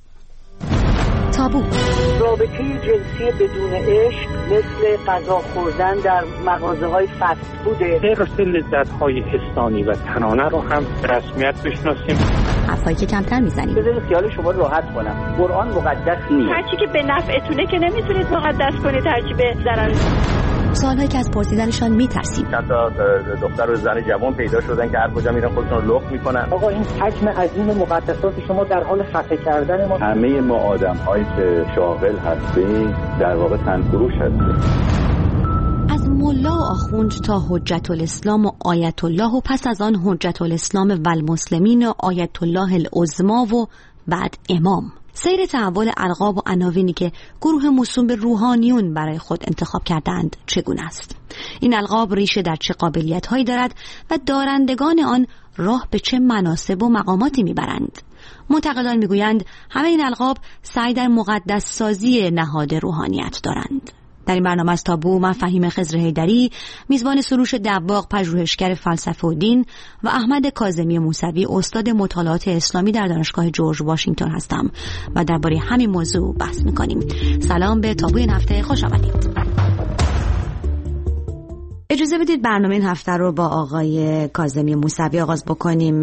تابو رابطه جنسی بدون عشق مثل غذا خوردن در مغازه‌های فست فوده. غیر لذت‌های حسانی و تنانه رو هم رسمیت بشناسیم. حرفایی که کمتر میزنیم. بذارید خیال شما راحت کنم. قرآن مقدس نیست. هرچی که به نفعتونه که نمیتونید مقدس کنید، هرچی به ضرر. سوالهایی که از پرسیدنشان میترسیم. چند تا دختر و زن جوان پیدا شدن که هر کجا میرن خودشون رو لخت میکنن. آقا این حجم عظیم مقدسات شما در حال خفه کردن ما. همه ما آدم‌هایی که شاغل هستیم در واقع تنفروش هستیم. از ملا و آخوند تا حجت الاسلام و آیت الله و پس از آن حجت الاسلام و المسلمین و آیت الله العظما و بعد امام. سیر تحول القاب و عناوینی که گروه موسوم به روحانیون برای خود انتخاب کردند چگونه است؟ این القاب ریشه در چه قابلیت‌هایی دارد و دارندگان آن راه به چه مناصب و مقاماتی میبرند؟ منتقدان میگویند همه این القاب سعی در مقدس سازی نهاد روحانیت دارند. در این برنامه از تابو من فهیم خضر حیدری، میزبان سروش دباغ پژوهشگر فلسفه و دین و احمد کاظمی موسوی استاد مطالعات اسلامی در دانشگاه جورج واشنگتن هستم و درباره همین موضوع بحث میکنیم. سلام به تابوی این هفته، خوش آمدید. اجازه بدید برنامه این هفته رو با آقای کاظمی موسوی آغاز بکنیم.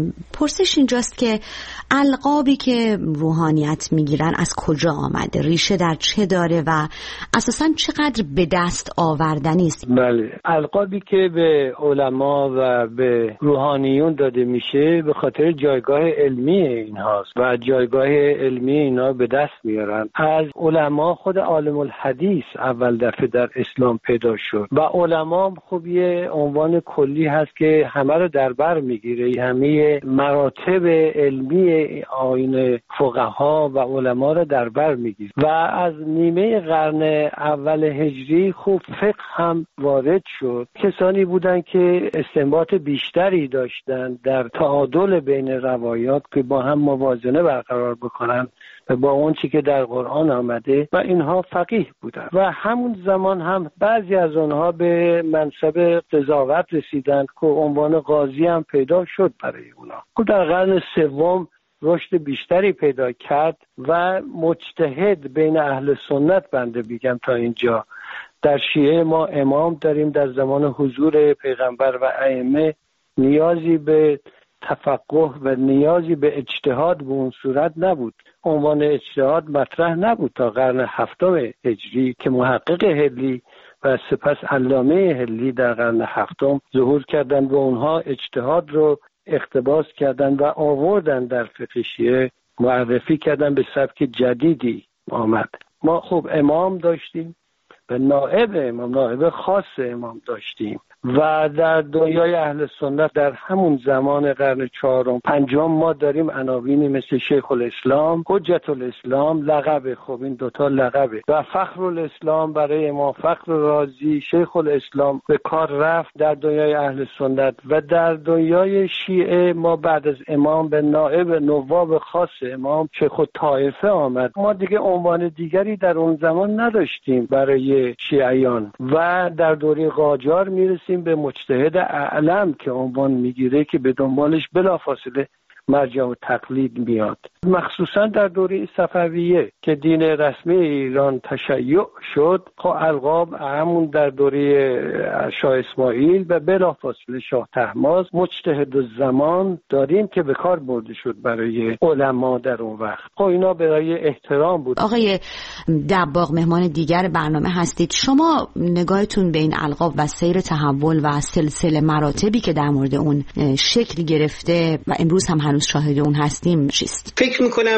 پرسش اینجاست که القابی که روحانیت میگیرن از کجا آمده؟ ریشه در چه داره و اساساً چقدر به دست آوردنی است؟ بله، القابی که به علما و به روحانیون داده میشه به خاطر جایگاه علمی اینهاست و جایگاه علمی اینا به دست میارن. از علما خود عالم الحدیث اول دفعه در اسلام پیدا شد و علما خب یه عنوان کلی هست که همه رو در بر میگیره، همه مراتب علمی آیین فقها و علما رو در بر میگیره و از نیمه قرن اول هجری خوب فقه هم وارد شد. کسانی بودن که استنباط بیشتری داشتن در تعادل بین روایات که با هم موازنه برقرار بکنن با اون چی که در قرآن آمده و اینها فقیه بودن و همون زمان هم بعضی از اونها به منصب قضاوت رسیدند که عنوان قاضی هم پیدا شد برای اونها. در قرن سوم رشد بیشتری پیدا کرد و مجتهد بین اهل سنت بنده بگم تا اینجا. در شیعه ما امام داریم، در زمان حضور پیغمبر و ائمه نیازی به تفقه و نیازی به اجتهاد به اون صورت نبود. عنوان اجتهاد مطرح نبود تا قرن هفتم هجری که محقق هلی و سپس علامه هلی در قرن هفتم ظهور کردند و اونها اجتهاد رو اقتباس کردند و آوردن در فقه شیعه، معرفی کردن به سبک جدیدی آمد. ما خوب امام داشتیم و نائب امام، نائب خاص امام داشتیم و در دنیای اهل سنت در همون زمان قرن چهارم پنجم ما داریم عناوینی مثل شیخ الاسلام، حجت الاسلام، لقب. خب این دوتا لقبه و فخر الاسلام برای امام فخر رازی. شیخ الاسلام به کار رفت در دنیای اهل سنت و در دنیای شیعه ما بعد از امام به نائب نواب خاص امام شیخ الطائفه آمد. ما دیگه عنوان دیگری در اون زمان نداشتیم برای شیعیان و در دوره قاجار میرسیم به مجتهد اعلم که عنوان میگیره که به دنبالش بلافاصله مرجع و تقلید میاد. مخصوصا در دوره صفویه که دین رسمی ایران تشیع شد، خب القاب همون در دوره شاه اسماعیل و بلافاصله شاه طهماسب مجتهد الزمان داریم که به کار برده شد برای علما در اون وقت. خب اینا برای احترام بود. آقای دباغ مهمان دیگر برنامه هستید. شما نگاهتون به این القاب و سیر تحول و سلسله مراتبی که در مورد اون شکل گرفته و امروز هم هنوز شاهد اون هستیم چیست؟ فکر میکنم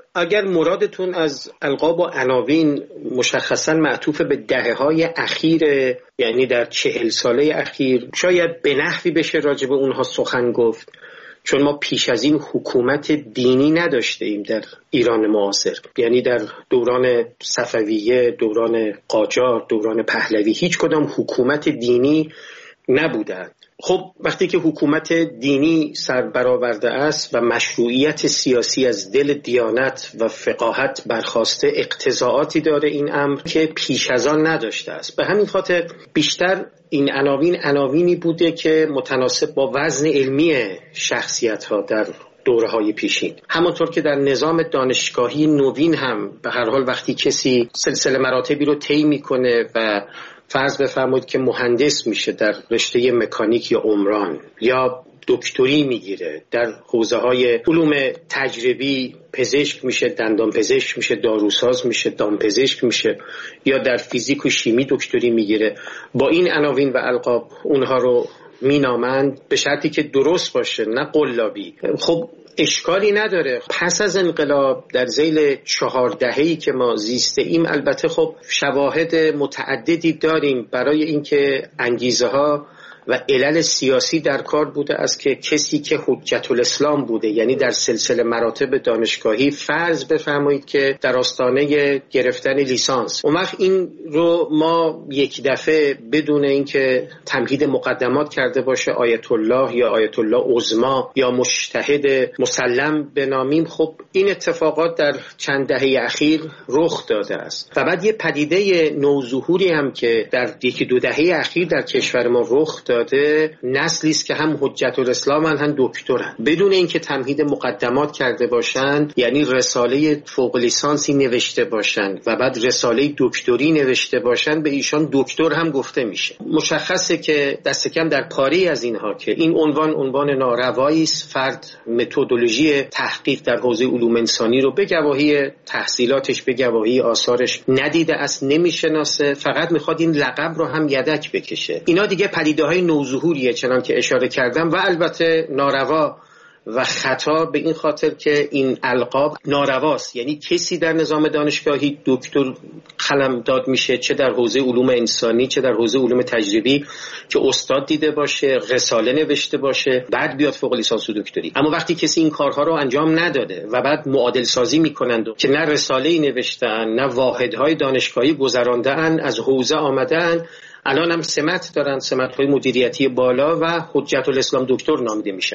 اگر مرادتون از القاب و عناوین مشخصا معطوف به دهه‌های اخیر، یعنی در 40 ساله اخیر، شاید به نحوی بشه راجع به اونها سخن گفت، چون ما پیش از این حکومت دینی نداشته ایم در ایران معاصر. یعنی در دوران صفویه، دوران قاجار، دوران پهلوی هیچ کدام حکومت دینی نبودند. خب وقتی که حکومت دینی سر برآورده است و مشروعیت سیاسی از دل دیانت و فقاهت برخاسته، اقتضاعاتی داره این امر که پیش از آن نداشته است. به همین خاطر بیشتر این عناوینی بوده که متناسب با وزن علمی شخصیت‌ها در دوره‌های پیشین. همونطور که در نظام دانشگاهی نوین هم به هر حال وقتی کسی سلسله مراتبی رو طی می‌کنه و فرض بفرمایید که مهندس میشه در رشته مکانیک یا عمران، یا دکتری میگیره در حوزه‌های علوم تجربی، پزشک میشه، دندان پزشک میشه، داروساز میشه، دامپزشک میشه، یا در فیزیک و شیمی دکتری میگیره، با این عناوین و القاب اونها رو مینامند، به شرطی که درست باشه نه قلابی. خب اشکالی نداره. پس از انقلاب در ذیل 4 دهه‌ای که ما زیسته ایم، البته خب شواهد متعددی داریم برای اینکه انگیزه ها و علل سیاسی در کار بوده است که کسی که حجت الاسلام بوده، یعنی در سلسله مراتب دانشگاهی، فرض بفرمایید که در آستانه گرفتن لیسانس، اون وقت این رو ما یک دفعه بدون اینکه تمهید مقدمات کرده باشه آیت الله یا آیت الله عظمی یا مجتهد مسلم بنامیم. خب این اتفاقات در چند دهه اخیر رخ داده است. و بعد یه پدیده نوظهوری هم که در 1-2 دهه اخیر در کشور ما رخ داده، نسلی است که هم حجت الاسلام هم دکترن، بدون اینکه تمهید مقدمات کرده باشند، یعنی رساله فوق لیسانسی نوشته باشند و بعد رساله دکتری نوشته باشند، به ایشان دکتر هم گفته میشه. مشخصه که دست کم در پاری از اینها که این عنوان ناروایی است، فرد متدولوژی تحقیق در حوزه علوم انسانی رو به گواهی تحصیلاتش، به گواهی آثارش ندیده است، نمیشناسه، فقط میخواد این لقب رو هم یدک بکشه. اینا دیگه پدیده‌های نوظهوریه چنان که اشاره کردم، و البته ناروا و خطا به این خاطر که این القاب نارواست. یعنی کسی در نظام دانشگاهی دکتر قلمداد میشه، چه در حوزه علوم انسانی چه در حوزه علوم تجربی، که استاد دیده باشه، رساله نوشته باشه، بعد بیاد فوق لیسانس و دکتری. اما وقتی کسی این کارها رو انجام نداده و بعد معادل سازی میکنند که نه رساله‌ای نوشتن، نه واحدهای دانشگاهی گذرانده‌اند، از حوزه آمدن، الان هم سمت دارن، سمت‌های مدیریتی بالا، و حجت الاسلام دکتر نامیده میشن.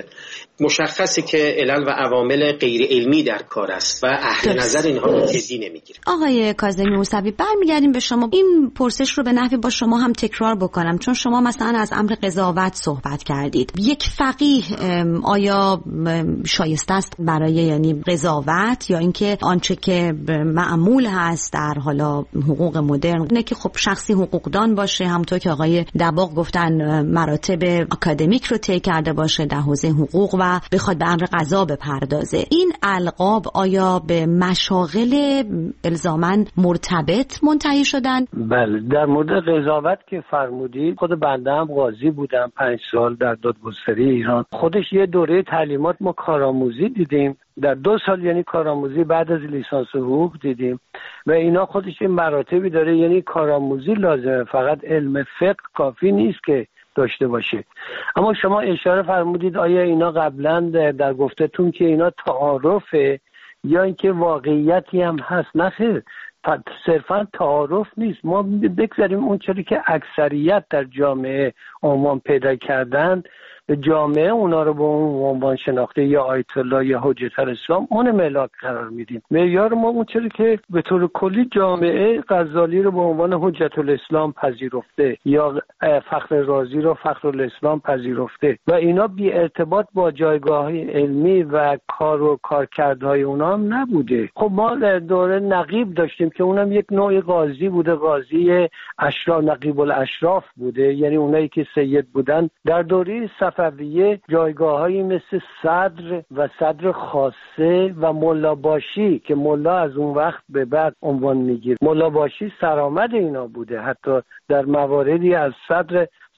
مشخصه که علل و عوامل غیر علمی در کار است و اهل نظر اینها رو جدی نمیگیره. آقای کاظمی موسوی، برمیگردیم به شما. این پرسش رو به نحوی با شما هم تکرار بکنم، چون شما مثلا از امر قضاوت صحبت کردید. یک فقیه آیا شایسته است برای یعنی قضاوت، یا اینکه آنچه که معمول هست در حالا حقوق مدرن اینه که خب شخصی حقوقدان باشه، همونطور که آقای دباغ گفتن مراتب اکادمیک رو طی کرده باشه در حوزه حقوق و بخواد به امر قضا بپردازه. این القاب آیا به مشاغل الزاماً مرتبط منتهی شدن؟ بله، در مورد قضاوت که فرمودید، خود بنده هم قاضی بودم 5 سال در دادگستری ایران. خودش یه دوره تعلیمات ما کارآموزی دیدیم، در 2 سال یعنی کارآموزی بعد از لیسانس حقوق دیدیم، و اینا خودش این مراتبی داره. یعنی کارآموزی لازمه، فقط علم فقه کافی نیست که داشته باشه. اما شما اشاره فرمودید آیا اینا قبلا در گفتتون که اینا تعارفه یا اینکه واقعیتی هم هست؟ نه خیر، صرفا تعارف نیست. ما بگذاریم اون چیزی که اکثریت در جامعه عنوان پیدا کردن، جامعه اونا رو به اون عنوان شناخته، یا آیت الله یا حجت الاسلام، اون ملاک قرار میدیم. معیار ما اون چیزی که به طور کلی جامعه غزالی رو به عنوان حجت الاسلام پذیرفته، یا فخر رازی رو فخر الاسلام پذیرفته، و اینا بی ارتباط با جایگاه علمی و کار و کارکردهای اونا هم نبوده. خب ما دوره نقیب داشتیم که اونم یک نوع قاضی بوده، قاضی اشراف، نقیب الاشراف بوده، یعنی اونایی که سید بودن. در دوره صفویه جایگاه‌هایی مثل صدر و صدر خاصه و ملاباشی که ملا از اون وقت به بعد عنوان میگیره، ملاباشی سرآمد اینا بوده. حتی در مواردی از صدر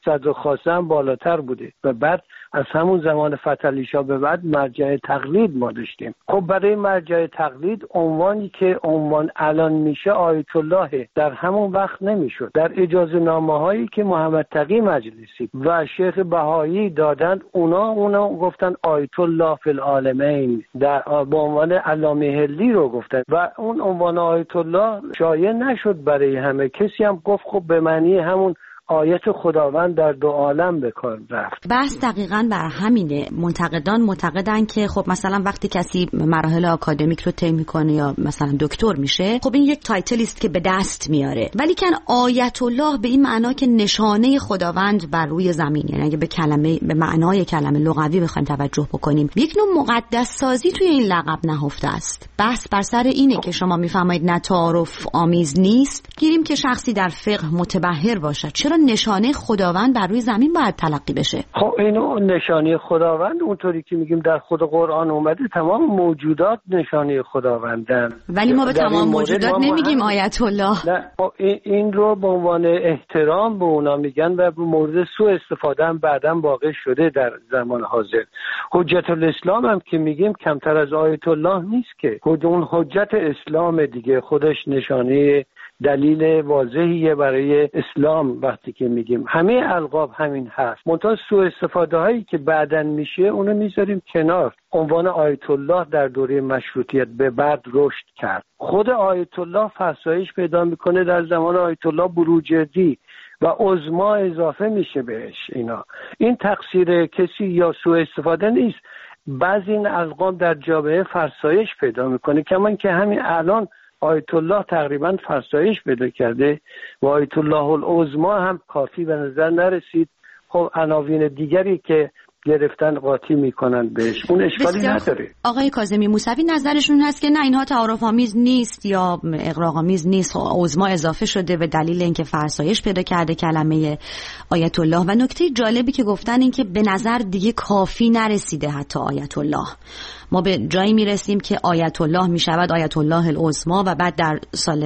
صدر خاصه هم بالاتر بوده و بعد از همون زمان فتحعلی شاه به بعد مرجع تقلید ما داشتیم. خب برای مرجع تقلید عنوانی که عنوان الان میشه آیت الله در همون وقت نمیشد. در اجازه نامه هایی که محمد تقی مجلسی و شیخ بهایی دادند اونا گفتن آیت الله فی العالمین، در با عنوان علامه هلی رو گفتن و اون عنوان آیت الله شایع نشد برای همه. کسی هم گفت خب به معنی همون آیت خداوند در دو عالم به کار رفت. بحث دقیقاً بر همینه. منتقدان معتقدن که خب مثلا وقتی کسی مراحل آکادمیک رو طی میکنه یا مثلا دکتر میشه، خب این یک تایتلی است که به دست میاره، ولی کن آیت الله به این معنا که نشانه خداوند بر روی زمین، یعنی اگه به معنای کلمه لغوی بخوایم توجه بکنیم، یک نوع مقدس سازی توی این لقب نهفته است. بحث بر سر اینه که شما میفرمایید نه تعارف آمیز نیست، گیریم که شخصی در فقه متبحر باشد، چرا نشانه خداوند بر روی زمین باید تلقی بشه؟ خب اینو نشانه خداوند اونطوری که میگیم در خود قرآن اومده، تمام موجودات نشانه خداوندن، ولی ما به تمام موجودات نمیگیم آیت الله. نه این رو به عنوان احترام به اونا میگن و به مورد سوء استفاده هم بعداً واقع شده در زمان حاضر. حجت الاسلام هم که میگیم کمتر از آیت الله نیست که، اون حجت اسلام دیگه خودش نشانه دلیل واضحیه برای اسلام. وقتی که میگیم همه القاب همین هست، منتها سوء استفاده هایی که بعداً میشه اونو میذاریم کنار. عنوان آیت الله در دوره مشروطیت به بعد رشد کرد. خود آیت الله فرسایش پیدا میکنه در زمان آیت الله بروجردی و عظما اضافه میشه بهش. این تقصیر کسی یا سوء استفاده نیست. بعضی این القاب در جامعه فرسایش پیدا میکنه، کما که همین الان آیت الله تقریبا فرسایش پیدا کرده و آیت الله العظما هم کافی به نظر نرسید. خب عناوین دیگری که گرفتن قاطی میکنن بهش، اون اشکالی نداره. آقای کاظمی موسوی نظرشون هست که نه، اینها تعارف آمیز نیست یا اغراق آمیز نیست، عظما اضافه شده به دلیل اینکه فرسایش پیدا کرده کلمه آیت الله. و نکته جالبی که گفتن این که به نظر دیگه کافی نرسیده حتی آیت الله، ما به جایی میرسیم که آیت الله میشود آیت الله العظما و بعد در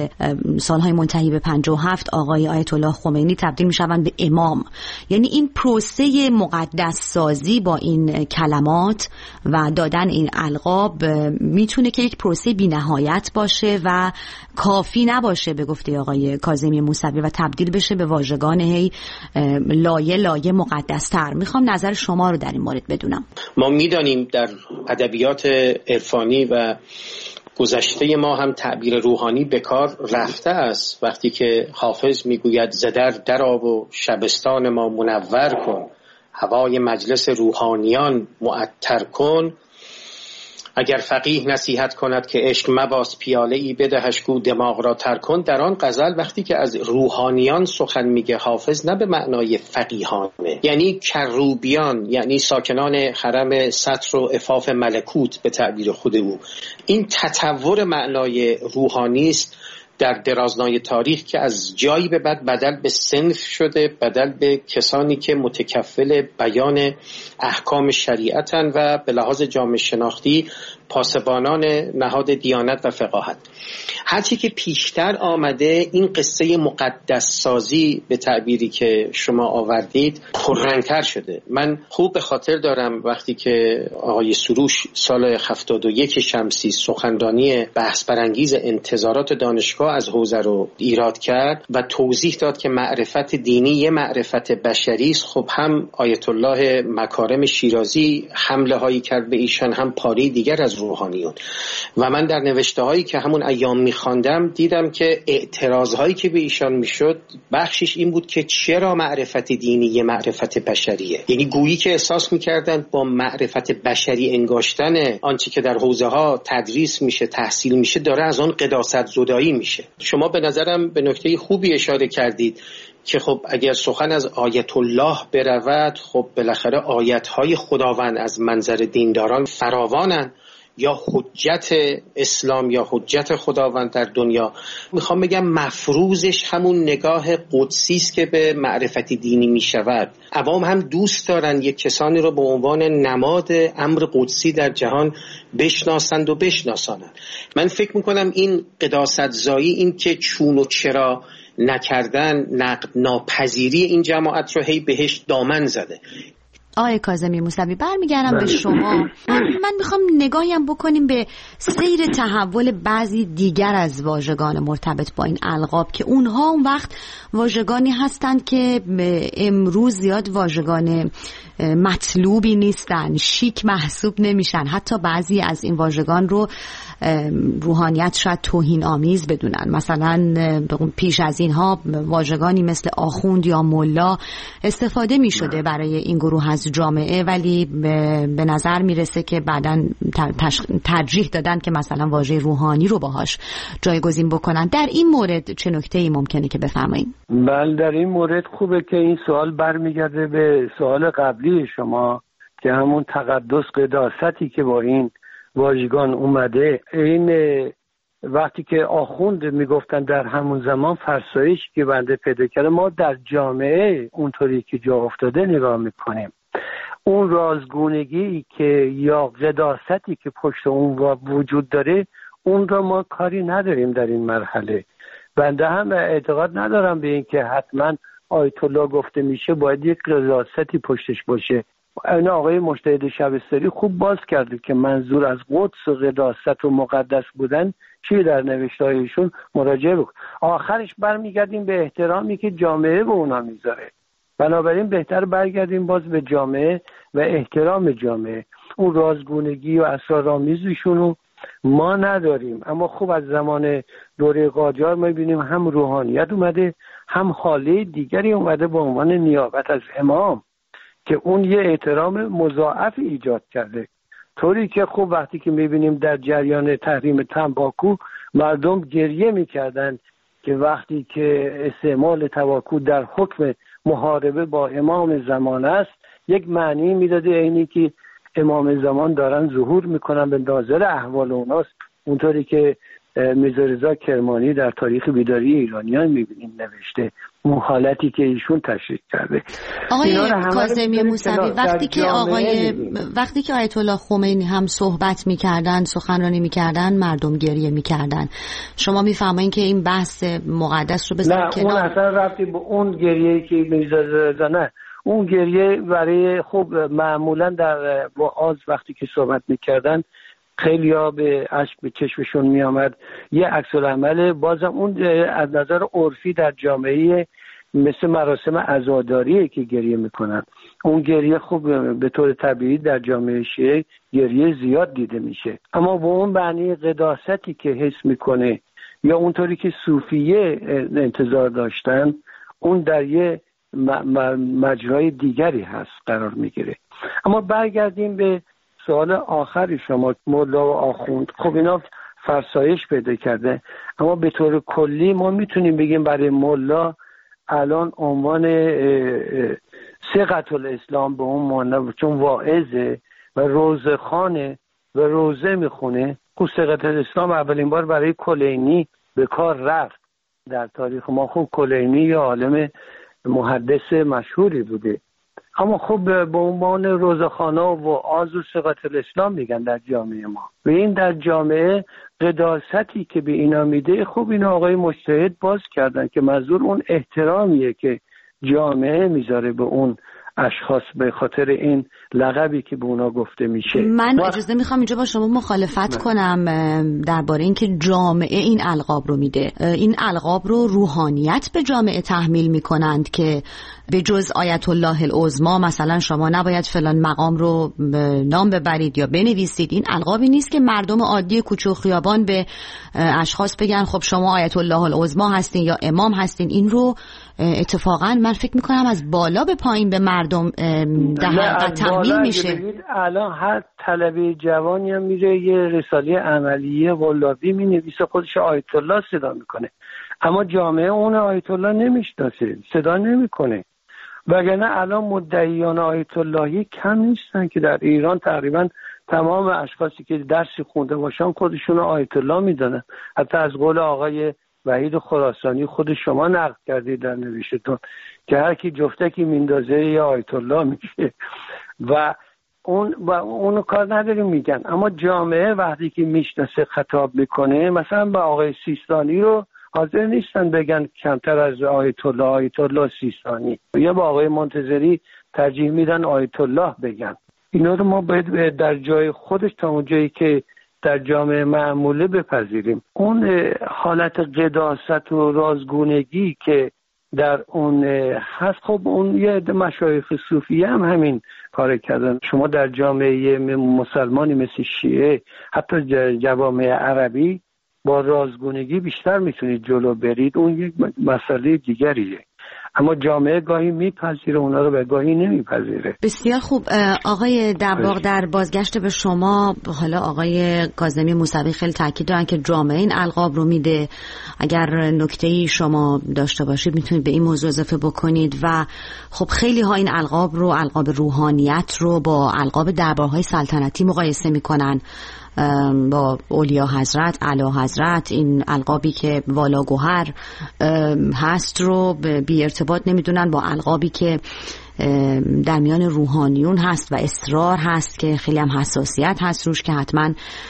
سالهای منتهی به 57 آقای آیت الله خمینی تبدیل میشوند به امام. یعنی این پروسه مقدس سازی با این کلمات و دادن این القاب میتونه که یک پروسه بی نهایت باشه و کافی نباشه به گفته آقای کاظمی موسوی و تبدیل بشه به واژگان لایه مقدس تر. میخوام نظر شما رو در این مورد بدونم. ما میدانیم در ادبیات عرفانی و گذشته ما هم تعبیر روحانی به کار رفته است. وقتی که حافظ میگوید زدر درآ و شبستان ما منور کن، هوای مجلس روحانیان معطر کن، اگر فقیه نصیحت کند که عشق مباس، پیاله ای بدهش گو دماغ را تر کن. در آن غزل وقتی که از روحانیان سخن میگه حافظ، نه به معنای فقیهانه، یعنی کروبیان، یعنی ساکنان حرم سطر و عفاف ملکوت به تعبیر خود او. این تطور معنای روحانی است در درازنای تاریخ که از جایی به بعد بدل به صنف شده، بدل به کسانی که متکفل بیان احکام شریعتن و به لحاظ جامعه شناختی پاسبانان نهاد دیانت و فقاهت. هرچی که پیشتر آمده این قصه مقدس سازی به تعبیری که شما آوردید پررنگتر شده. من خوب به خاطر دارم وقتی که آقای سروش سال 71 شمسی سخنرانی بحث برانگیز انتظارات دانشگاه از حوزه رو ایراد کرد و توضیح داد که معرفت دینی یه معرفت بشری است. خب هم آیت الله مکارم شیرازی حمله هایی کرد به ایشان، هم پاری دیگر از روحانیون. و من در نوشته هایی که همون ایام میخواندم دیدم که اعتراض هایی که به ایشان میشد بخشش این بود که چرا معرفت دینی یه معرفت بشریه، یعنی گویی که احساس میکردن با معرفت بشری انگاشتن آنچه که در حوزه ها تدریس میشه، تحصیل میشه، داره از آن قداست زدایی میشه. شما به نظرم به نکته خوبی اشاره کردید که خب اگر سخن از آیت الله برود، خب بالاخره آیت های خداوند از منظر دینداران فراوانن، یا حجت اسلام یا حجت خداوند در دنیا. میخوام بگم مفروضش همون نگاه قدسی است که به معرفت دینی میشود. عوام هم دوست دارن یک کسانی رو به عنوان نماد امر قدسی در جهان بشناسند و بشناسانند. من فکر میکنم این قداست زایی، این که چون و چرا نکردن، نقد ناپذیری این جماعت رو هی بهش دامن زده. آقای کاظمی موسوی برمیگردم به شما. من میخوام نگاهیم بکنیم به سیر تحول بعضی دیگر از واژگان مرتبط با این القاب که اونها اون وقت واژگانی هستند که امروز زیاد واژگان مطلوبی نیستن، شیک محسوب نمیشن. حتی بعضی از این واژگان رو روحانیت شاید توهین آمیز بدونن. مثلا پیش از اینها واژگانی مثل آخوند یا ملا استفاده می شده برای این گروه از جامعه، ولی به نظر میرسه که بعداً ترجیح دادن که مثلا واژه روحانی رو باهاش جایگزین بکنن. در این مورد چه نکته‌ای ممکنه که بفرمایید؟ بله، در این مورد خوبه که این سوال برمیگرده به سوال قبلی شما که همون تقدس قداستی که با این واژگان اومده. این وقتی که آخوند میگفتن در همون زمان، فرسایش که بنده پیدا کرده، ما در جامعه اونطوری که جا افتاده نگاه میکنیم. اون رازگونگی که یا قداستی که پشت اون وجود داره، اون را ما کاری نداریم در این مرحله. بنده هم اعتقاد ندارم به این که حتما آیت الله گفته میشه باید یک قداستی پشتش باشه. این آقای مجتهد شبستری خوب باز کرده که منظور از قدس و قداست و مقدس بودن چی در نوشتهایشون مراجعه بکن. آخرش برمیگردیم به احترامی که جامعه به اونا میذاره. بنابراین بهتر برگردیم باز به جامعه و احترام جامعه. اون رازگونگی و اسرارآمیزیشون رو ما نداریم. اما خوب از زمان دوره قاجار ما ببینیم هم روحانیت اومده، هم حاله دیگری اومده با عنوان نیابت از امام که اون یه احترام مضاعف ایجاد کرده. طوری که خب وقتی که میبینیم در جریان تحریم تنباکو مردم گریه میکردن که وقتی که استعمال تنباکو در حکم محاربه با امام زمان است، یک معنی میداده اینی که امام زمان دارن ظهور میکنن به ناظر احوال اوناست. اونطوری که میرزا رضا کرمانی در تاریخ بیداری ایرانیان میبینیم نوشته، اون حالتی که ایشون تشریح کرده. آقای کاظمی موسوی، وقتی که آیت الله خمینی هم صحبت میکردن، سخنرانی میکردن، مردم گریه میکردن. شما میفهمین که این بحث مقدس رو بذارید کنار؟ نه، اون اصلا ربطی به اون گریه که میرزا رضا، نه، اون گریه برای خب معمولا در وعاظ وقتی که صحبت میکردن خیلی ها به اشک به چشمشون می آمد. یه عکس العمل بازم اون از نظر عرفی در جامعه مثل مراسم عزاداریه که گریه میکنن. اون گریه خوب به طور طبیعی در جامعه شیعه گریه زیاد دیده میشه. اما با اون معنی قداستی که حس میکنه یا اونطوری که صوفیه انتظار داشتن، اون در یه مجرای دیگری هست قرار میگیره. اما برگردیم به سوال آخری شما، ملا و آخوند. خب اینا فرسایش پیدا کرده، اما به طور کلی ما میتونیم بگیم برای ملا الان عنوان ثقة الاسلام به اون معنی، چون واعظه و روزخانه و روزه میخونه. خب ثقة الاسلام اولین بار برای کلینی به کار رفت در تاریخ ما. خب کلینی یه عالم محدث مشهوری بوده، اما خب به عنوان روزخانه و وعاظ و ثقة الاسلام میگن در جامعه ما. و این در جامعه قداستی که به اینا میده، خب این آقای مجتهد باز کردن که منظور اون احترامیه که جامعه میذاره به اون اشخاص به خاطر این لقبی که به اونا گفته میشه. من اجازه میخوام اینجا با شما مخالفت کنم درباره اینکه جامعه این القاب رو میده. این القاب رو روحانیت به جامعه تحمیل میکنند که به جز آیت الله العظما مثلا شما نباید فلان مقام رو نام ببرید یا بنویسید. این القابی نیست که مردم عادی کوچه و خیابان به اشخاص بگن خب شما آیت الله العظما هستین یا امام هستین. این رو اتفاقا من فکر میکنم از بالا به پایین به مردم در حقیقت تحمیل میشه. الان هر طلبه جوانی هم میره یه رساله عملیه قلابی مینویسه، خودش آیت الله صدا میکنه، اما جامعه اون آیت الله نمیشناسه، صدا نمیکنه. وگرنه الان مدعیان آیت اللهی کم نیستن که در ایران تقریبا تمام اشخاصی که درسی خونده باشن خودشون آیت الله میدونن. حتی از قول آقای وحید خراسانی خود شما نقد کردید در نوشتتون که هر کی جفتکی میندازه یا آیت الله میشه و اونو کار نداریم میگن. اما جامعه وقتی که میشناسه خطاب میکنه، مثلا به آقای سیستانی رو حاضر نیستن بگن کمتر از آیت الله سیستانی، یا با آقای منتظری ترجیح میدن آیت الله بگن. اینا رو ما باید در جای خودش تا اونجایی که در جامعه معموله بپذیریم. اون حالت قداست و رازگونگی که در اون هست، خب اون یه مشایخ صوفیه هم همین کار کردن. شما در جامعه مسلمانی مثل شیعه، حتی جوامع عربی، با رازگونگی بیشتر میتونید جلو برید، اون یک مسئله دیگریه. اما جامعه گاهی میپذیره اونا رو، به گاهی نمیپذیره. بسیار خوب. آقای دباغ، در بازگشت به شما، حالا آقای کاظمی موسوی خیلی تاکید دارن که جامعه این القاب رو میده. اگر نکته‌ای شما داشته باشید میتونید به این موضوع اضافه بکنید. و خب خیلی ها این القاب رو، القاب روحانیت رو با القاب دربارهای سلطنتی مقایسه میکنن، با اولیا حضرت، اعلی حضرت. این القابی که والا گوهر هست رو بی ارتباط نمیدونن با القابی که در میان روحانیون هست و اسرار هست که خیلی هم حساسیت هست روش که حتما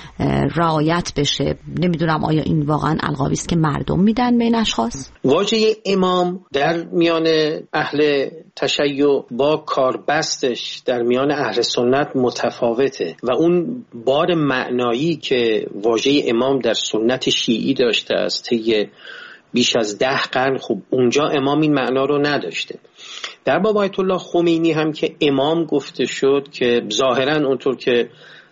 رعایت بشه. نمیدونم آیا این واقعا القابی است که مردم میدن به این اشخاص؟ واژه امام در میان اهل تشیع با کاربستش در میان اهل سنت متفاوته و اون بار معنایی که واژه امام در سنت شیعی داشته است طی بیش از 10 قرن، خب اونجا امام این معنا رو نداشته. در باب آیت الله خمینی هم که امام گفته شد، که ظاهرا اونطور که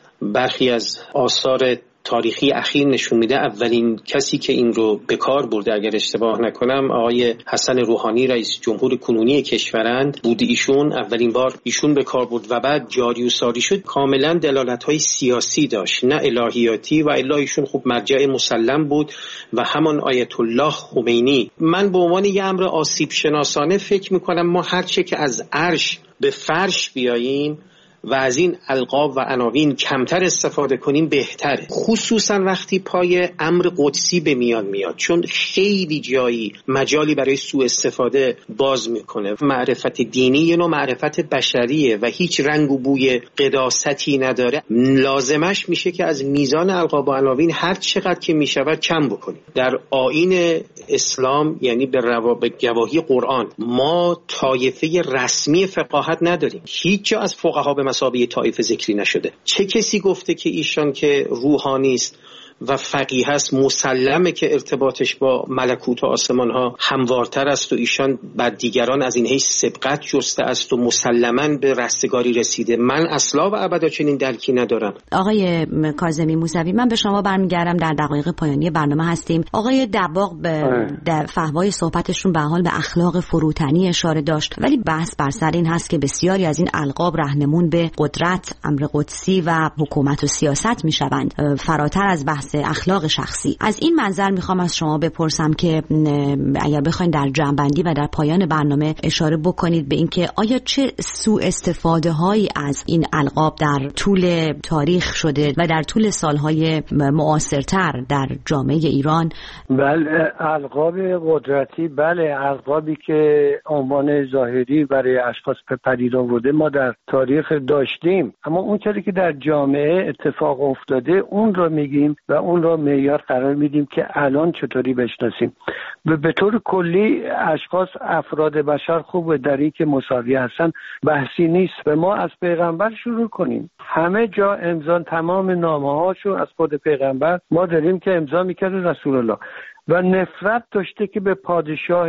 برخی از آثار تاریخی اخیر نشون میده اولین کسی که این رو به کار برده، اگر اشتباه نکنم آقای حسن روحانی رئیس جمهور کنونی کشورند بود، ایشون اولین بار ایشون به کار برد و بعد جاری و ساری شد. کاملا دلالت‌های سیاسی داشت نه الهیاتی، و الا ایشون خب مرجع مسلم بود و همان آیت الله خمینی. من به عنوان یه امر آسیب شناسانه فکر میکنم ما هر چه که از عرش به فرش بیاییم و از این القاب و عناوین کمتر استفاده کنیم بهتره، خصوصا وقتی پای امر قدسی به میان میاد، چون خیلی جایی مجالی برای سوء استفاده باز میکنه. معرفت دینی یه نوع معرفت بشریه و هیچ رنگ و بوی قداستی نداره. لازمش میشه که از میزان القاب و عناوین هر چقدر که میشود کم بکنیم. در آیین اسلام، یعنی به گواهی قرآن، ما طایفه رسمی فقاهت نداریم. هیچ جا از فقها به مثابه طایفه ذکری نشده. چه کسی گفته که ایشان که روحانی است و فقیه است مسلمه که ارتباطش با ملکوت و آسمان ها هموارتر است و ایشان بر دیگران از این حیث سبقت جسته است و مسلماً به رستگاری رسیده؟ من اصلا و ابدا چنین درکی ندارم. آقای کاظمی موسوی، من به شما برمیگردم. در دقایق پایانی برنامه هستیم. آقای دباغ در فحوای صحبتشون به حال به اخلاق فروتنی اشاره داشت، ولی بحث بر سر این هست که بسیاری از این القاب رهنمون به قدرت، امر قدسی و حکومت و سیاست میشوند، فراتر از بحث اخلاق شخصی. از این منظر میخوام از شما بپرسم که اگر بخواید در جمع‌بندی و در پایان برنامه اشاره بکنید به اینکه آیا چه سوء استفاده هایی از این القاب در طول تاریخ شده و در طول سالهای معاصرتر در جامعه ایران؟ بله، القاب قدرتی، بله، القابی که عنوان ظاهری برای اشخاص پدید آورده ما در تاریخ داشتیم، اما اون چیزی که در جامعه اتفاق افتاده اون رو میگیم و اون رو معیار قرار میدیم که الان چطوری بشناسیم. به طور کلی اشخاص، افراد بشر خوب در این که مساوی هستن بحثی نیست. و ما از پیغمبر شروع کنیم، همه جا امضا، تمام نامه هاشو از خود پیغمبر ما داریم که امضا میکرده رسول الله، و نفرت داشته که به پادشاه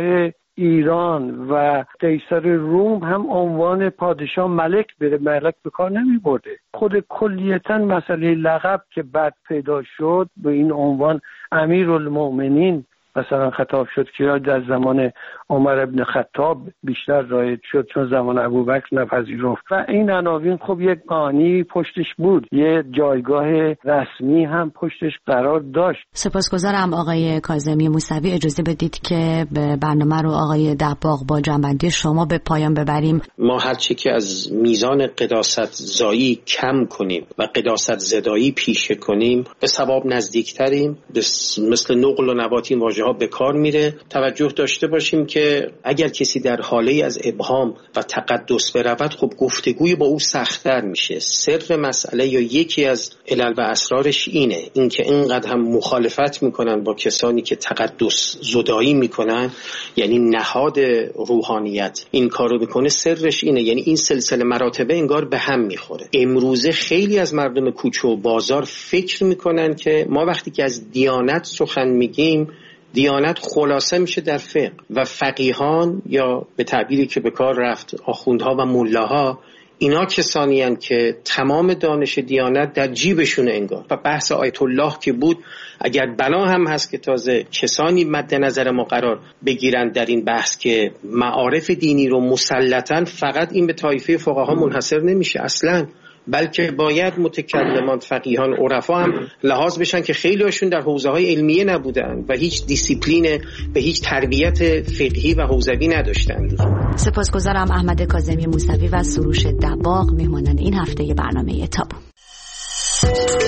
ایران و قیصر روم هم عنوان پادشاه ملک به کار نمی برده. خود کلیتا مسئله لقب که بعد پیدا شد به این عنوان امیرالمؤمنین مثلا خطاب شد که در زمان عمر ابن خطاب بیشتر رایج شد چون زمان ابوبکر نپذیرفت. و این عناوین خب یک معنی پشتش بود، یه جایگاه رسمی هم پشتش قرار داشت. سپاسگزارم آقای کاظمی موسوی. اجازه بدید که برنامه رو آقای دباغ با جنبندی شما به پایان ببریم. ما هرچی که از میزان قداست زایی کم کنیم و قداست زدایی پیشه کنیم به ثواب نزدیکتریم. مثل نقل و نبات این واژه جاها به کار میره. توجه داشته باشیم که اگر کسی در حاله از ابهام و تقدس برود، خب گفتگوی با او سخت‌تر میشه. سر مسئله یا یکی از علل و اسرارش اینکه اینقدر هم مخالفت میکنن با کسانی که تقدس زدایی میکنن، یعنی نهاد روحانیت این کارو میکنه. سرش اینه، یعنی این سلسله مراتبه انگار به هم میخوره. امروزه خیلی از مردم کوچه و بازار فکر میکنن که ما وقتی که از دیانت سخن میگیم، دیانت خلاصه میشه در فقه و فقیهان یا به تعبیری که به کار رفت آخوندها و ملاها، اینا کسانی هستند که تمام دانش دیانت در جیبشون انگار. و بحث آیت الله که بود، اگر بنا هم هست که تازه کسانی مد نظر ما قرار بگیرن در این بحث که معارف دینی رو مسلطن، فقط این به طایفه فقها منحصر نمیشه اصلاً، بلکه باید متکلمان، فقیهان، عرفا هم لحاظ بشن که خیلی هاشون در حوزه‌های علمیه نبودن و هیچ دیسیپلین به هیچ تربیت فقهی و حوزوی نداشتن. سپاسگزارم احمد کاظمی موسوی و سروش دباغ، مهمانان این هفته برنامه تابو.